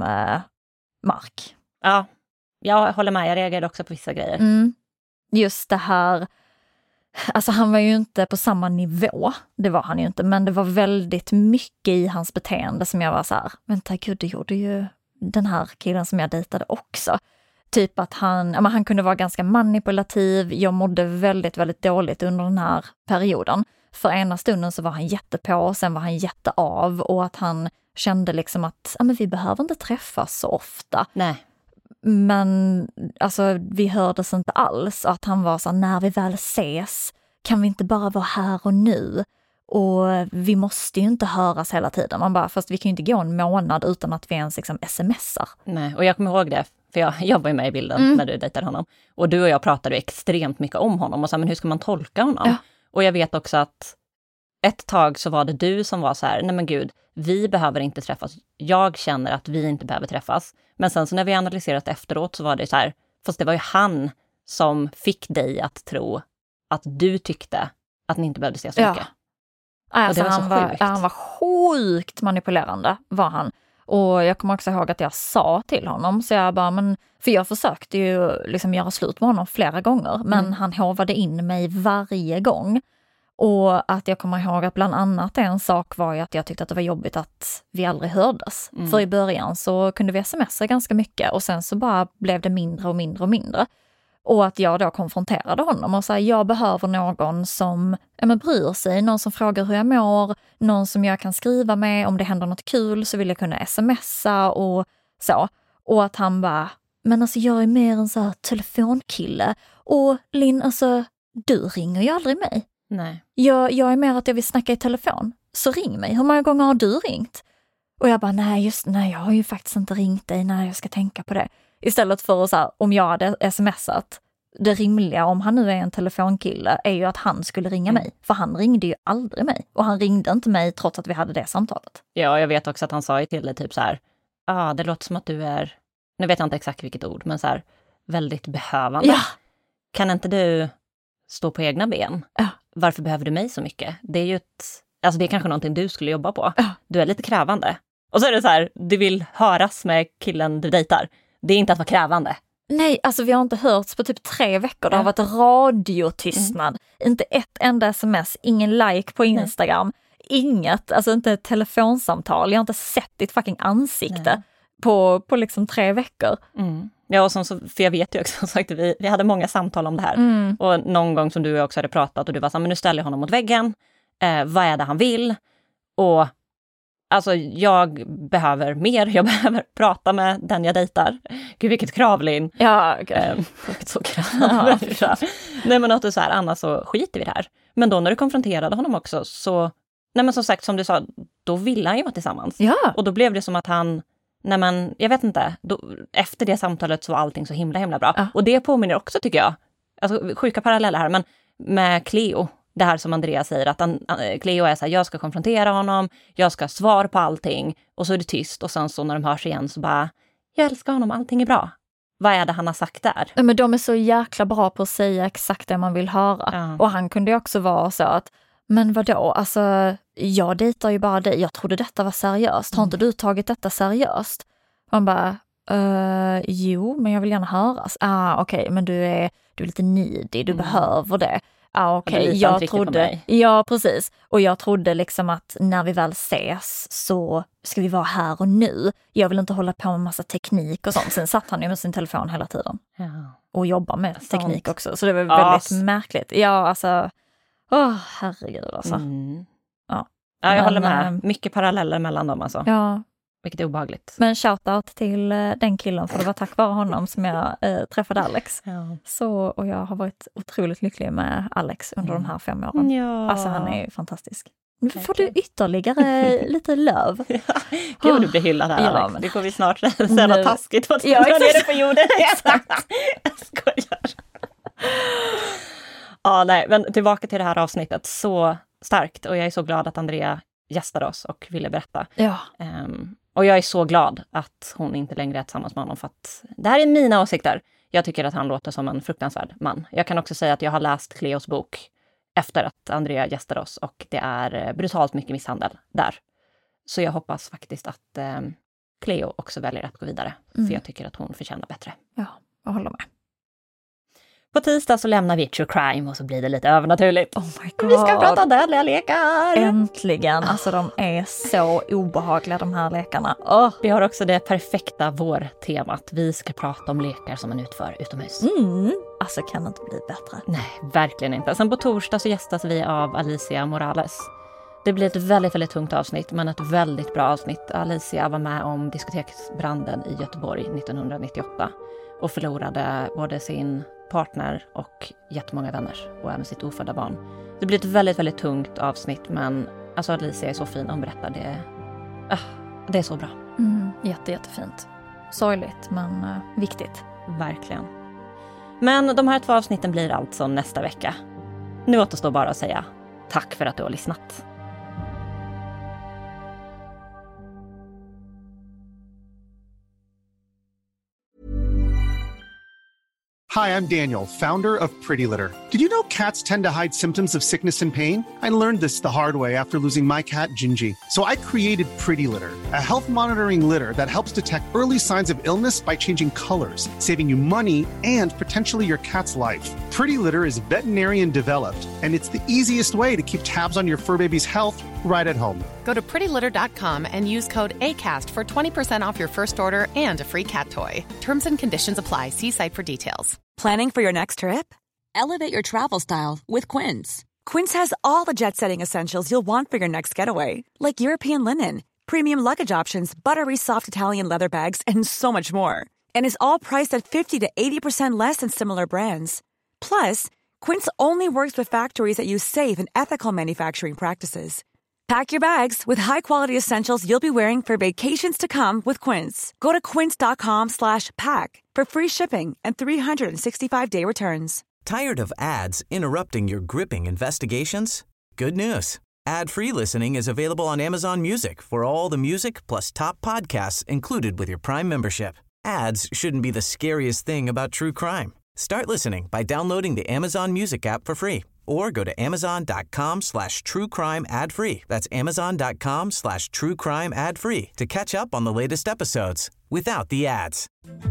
Mark. Ja, jag håller med, jag reagerade också på vissa grejer. Just det här, alltså han var ju inte på samma nivå, det var han ju inte, men det var väldigt mycket i hans beteende som jag var så här, vänta gud, det gjorde ju den här killen som jag dejtade också. Typ att han kunde vara ganska manipulativ. Jag mådde väldigt, väldigt dåligt under den här perioden. För ena stunden så var han jättepå, sen var han jätteav. Och att han kände liksom att men vi behöver inte träffas så ofta. Nej. Men alltså, vi hördes inte alls. Att han var så här, när vi väl ses kan vi inte bara vara här och nu. Och vi måste ju inte höras hela tiden. Man bara, fast vi kan ju inte gå en månad utan att vi ens liksom smsar. Nej, och jag kommer ihåg det. För jag var ju med i bilden när du dejtade honom. Och du och jag pratade extremt mycket om honom. Och sa, men hur ska man tolka honom? Ja. Och jag vet också att ett tag så var det du som var så här, nej men gud, vi behöver inte träffas. Jag känner att vi inte behöver träffas. Men sen så när vi analyserat efteråt så var det så här, fast det var ju han som fick dig att tro att du tyckte att ni inte behövde ses så mycket. Alltså, han var sjukt manipulerande, var han. Och jag kommer också ihåg att jag sa till honom, så jag bara, för jag försökte ju liksom göra slut med honom flera gånger, men han hovade in mig varje gång. Och att jag kommer ihåg att bland annat en sak var ju att jag tyckte att det var jobbigt att vi aldrig hördes. För i början så kunde vi smsa ganska mycket och sen så bara blev det mindre och mindre och mindre. Och att jag då konfronterade honom och sa, jag behöver någon som bryr sig, någon som frågar hur jag mår, någon som jag kan skriva med, om det händer något kul så vill jag kunna smsa och så. Och att han bara, men alltså jag är mer en så här telefonkille. Och Linn, alltså du ringer ju aldrig mig. Nej. Jag är mer att jag vill snacka i telefon, så ring mig. Hur många gånger har du ringt? Och jag bara, nej jag har ju faktiskt inte ringt dig, när jag ska tänka på det. Istället för att så här, om jag hade smsat, det rimliga om han nu är en telefonkille är ju att han skulle ringa mig. För han ringde ju aldrig mig. Och han ringde inte mig trots att vi hade det samtalet. Ja, jag vet också att han sa ju till dig typ så här, det låter som att du är, nu vet jag inte exakt vilket ord, men så här, väldigt behövande. Ja. Kan inte du stå på egna ben? Ja. Varför behöver du mig så mycket? Det är ju det är kanske någonting du skulle jobba på. Ja. Du är lite krävande. Och så är det så här, du vill höras med killen du dejtar. Det är inte att vara krävande. Nej, alltså vi har inte hörts på typ 3 veckor. Det har varit radiotystnad. Inte ett enda sms, ingen like på Instagram. Inget, alltså inte ett telefonsamtal. Jag har inte sett ditt fucking ansikte på liksom 3 veckor. Ja, och för jag vet ju också sagt att vi hade många samtal om det här. Och någon gång som du också hade pratat och du var så här, men nu ställer jag honom mot väggen. Vad är det han vill? Och alltså jag behöver mer. Jag behöver prata med den jag dejtar. Gud, vilket krav, Linn. Ja, vilket så krav. Nej, men att du så här, annars så skiter vi det här. Men då när du konfronterade honom också så, nej men som sagt, som du sa, då ville han ju vara tillsammans. Ja. Och då blev det som att han, nej men jag vet inte, då, efter det samtalet så var allting så himla bra. Ja. Och det påminner också, tycker jag, alltså sjuka paralleller här, men med Cleo. Det här som Andreas säger, att Cleo är så här, jag ska konfrontera honom, jag ska ha svar på allting, och så är det tyst, och sen så när de hörs igen så bara, jag älskar honom, allting är bra. vad är det han har sagt där? Men de är så jäkla bra på att säga exakt det man vill höra. Ja. Och han kunde ju också vara så att, men vadå, alltså jag dejtar ju bara dig. Jag trodde detta var seriöst. Har inte du tagit detta seriöst? Man bara, jo, men jag vill gärna höras. Okej, men du är lite needy, du behöver det. Okej, jag trodde, ja precis. Och jag trodde liksom att när vi väl ses så ska vi vara här och nu. Jag vill inte hålla på med massa teknik och sånt. Sen satt han ju med sin telefon hela tiden. Ja. Och jobbar med teknik också. Så det var väldigt märkligt. Ja, alltså, herregud alltså. Ja, jag håller med. Mycket paralleller mellan dem alltså. Ja. Vilket är obehagligt. Men shoutout till den killen, för det var tack vare honom som jag träffade Alex. Ja. Så, och jag har varit otroligt lycklig med Alex under de här 5 åren. Ja. Alltså han är fantastisk. Nu får du ytterligare lite löv. Gud, du blir hyllad här, Alex. men... Det får vi snart säga vad taskigt. Vad ja, dra ner det på jorden. Exakt. Jag skojar. Nej, men tillbaka till det här avsnittet. Så starkt. Och jag är så glad att Andrea gästade oss och ville berätta. Ja. Och jag är så glad att hon inte längre är tillsammans med honom, för att det här är mina åsikter. Jag tycker att han låter som en fruktansvärd man. Jag kan också säga att jag har läst Cleos bok efter att Andrea gästade oss, och det är brutalt mycket misshandel där. Så jag hoppas faktiskt att Cleo också väljer att gå vidare. För jag tycker att hon förtjänar bättre. Ja, jag håller med. På tisdag så lämnar vi True Crime och så blir det lite övernaturligt. Oh my God. Vi ska prata dödliga lekar! Äntligen! Alltså de är så obehagliga, de här lekarna. Vi har också det perfekta vårtemat. Vi ska prata om lekar som man utför utomhus. Alltså kan det inte bli bättre. Nej, verkligen inte. Sen på torsdag så gästas vi av Alicia Morales. Det blir ett väldigt, väldigt tungt avsnitt, men ett väldigt bra avsnitt. Alicia var med om diskoteksbranden i Göteborg 1998 och förlorade både sin partner och jättemånga vänner och även sitt ofödda barn. Det blir ett väldigt, väldigt tungt avsnitt, men alltså Alicia är så fin, hon berättar det är så bra. Jättefint. Sorgligt, men viktigt. Verkligen. Men de här 2 avsnitten blir alltså nästa vecka. Nu återstår bara att säga tack för att du har lyssnat. Hi, I'm Daniel, founder of Pretty Litter. Did you know cats tend to hide symptoms of sickness and pain? I learned this the hard way after losing my cat, Gingy. So I created Pretty Litter, a health monitoring litter that helps detect early signs of illness by changing colors, saving you money and potentially your cat's life. Pretty Litter is veterinarian developed, and it's the easiest way to keep tabs on your fur baby's health right at home. Go to prettylitter.com and use code ACAST for 20% off your first order and a free cat toy. Terms and conditions apply. See site for details. Planning for your next trip? Elevate your travel style with Quince. Quince has all the jet-setting essentials you'll want for your next getaway, like European linen, premium luggage options, buttery soft Italian leather bags, and so much more. And is all priced at 50 to 80% less than similar brands. Plus, Quince only works with factories that use safe and ethical manufacturing practices. Pack your bags with high-quality essentials you'll be wearing for vacations to come with Quince. Go to quince.com/pack for free shipping and 365-day returns. Tired of ads interrupting your gripping investigations? Good news. Ad-free listening is available on Amazon Music for all the music plus top podcasts included with your Prime membership. Ads shouldn't be the scariest thing about true crime. Start listening by downloading the Amazon Music app for free or go to amazon.com/truecrime ad-free. That's amazon.com/truecrime ad-free to catch up on the latest episodes without the ads.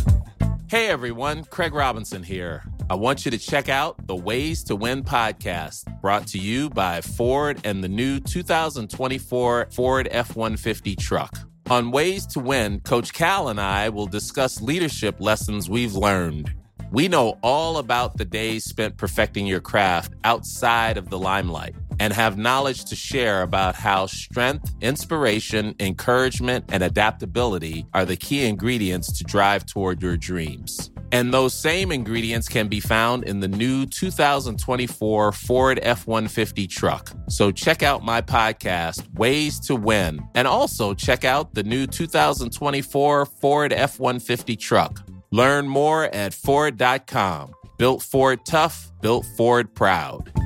Hey everyone, Craig Robinson here. I want you to check out the Ways to Win podcast, brought to you by Ford and the new 2024 Ford F-150 truck. On Ways to Win, Coach Cal and I will discuss leadership lessons we've learned. We know all about the days spent perfecting your craft outside of the limelight and have knowledge to share about how strength, inspiration, encouragement, and adaptability are the key ingredients to drive toward your dreams. And those same ingredients can be found in the new 2024 Ford F-150 truck. So check out my podcast, Ways to Win, and also check out the new 2024 Ford F-150 truck. Learn more at Ford.com. Built Ford tough, built Ford proud.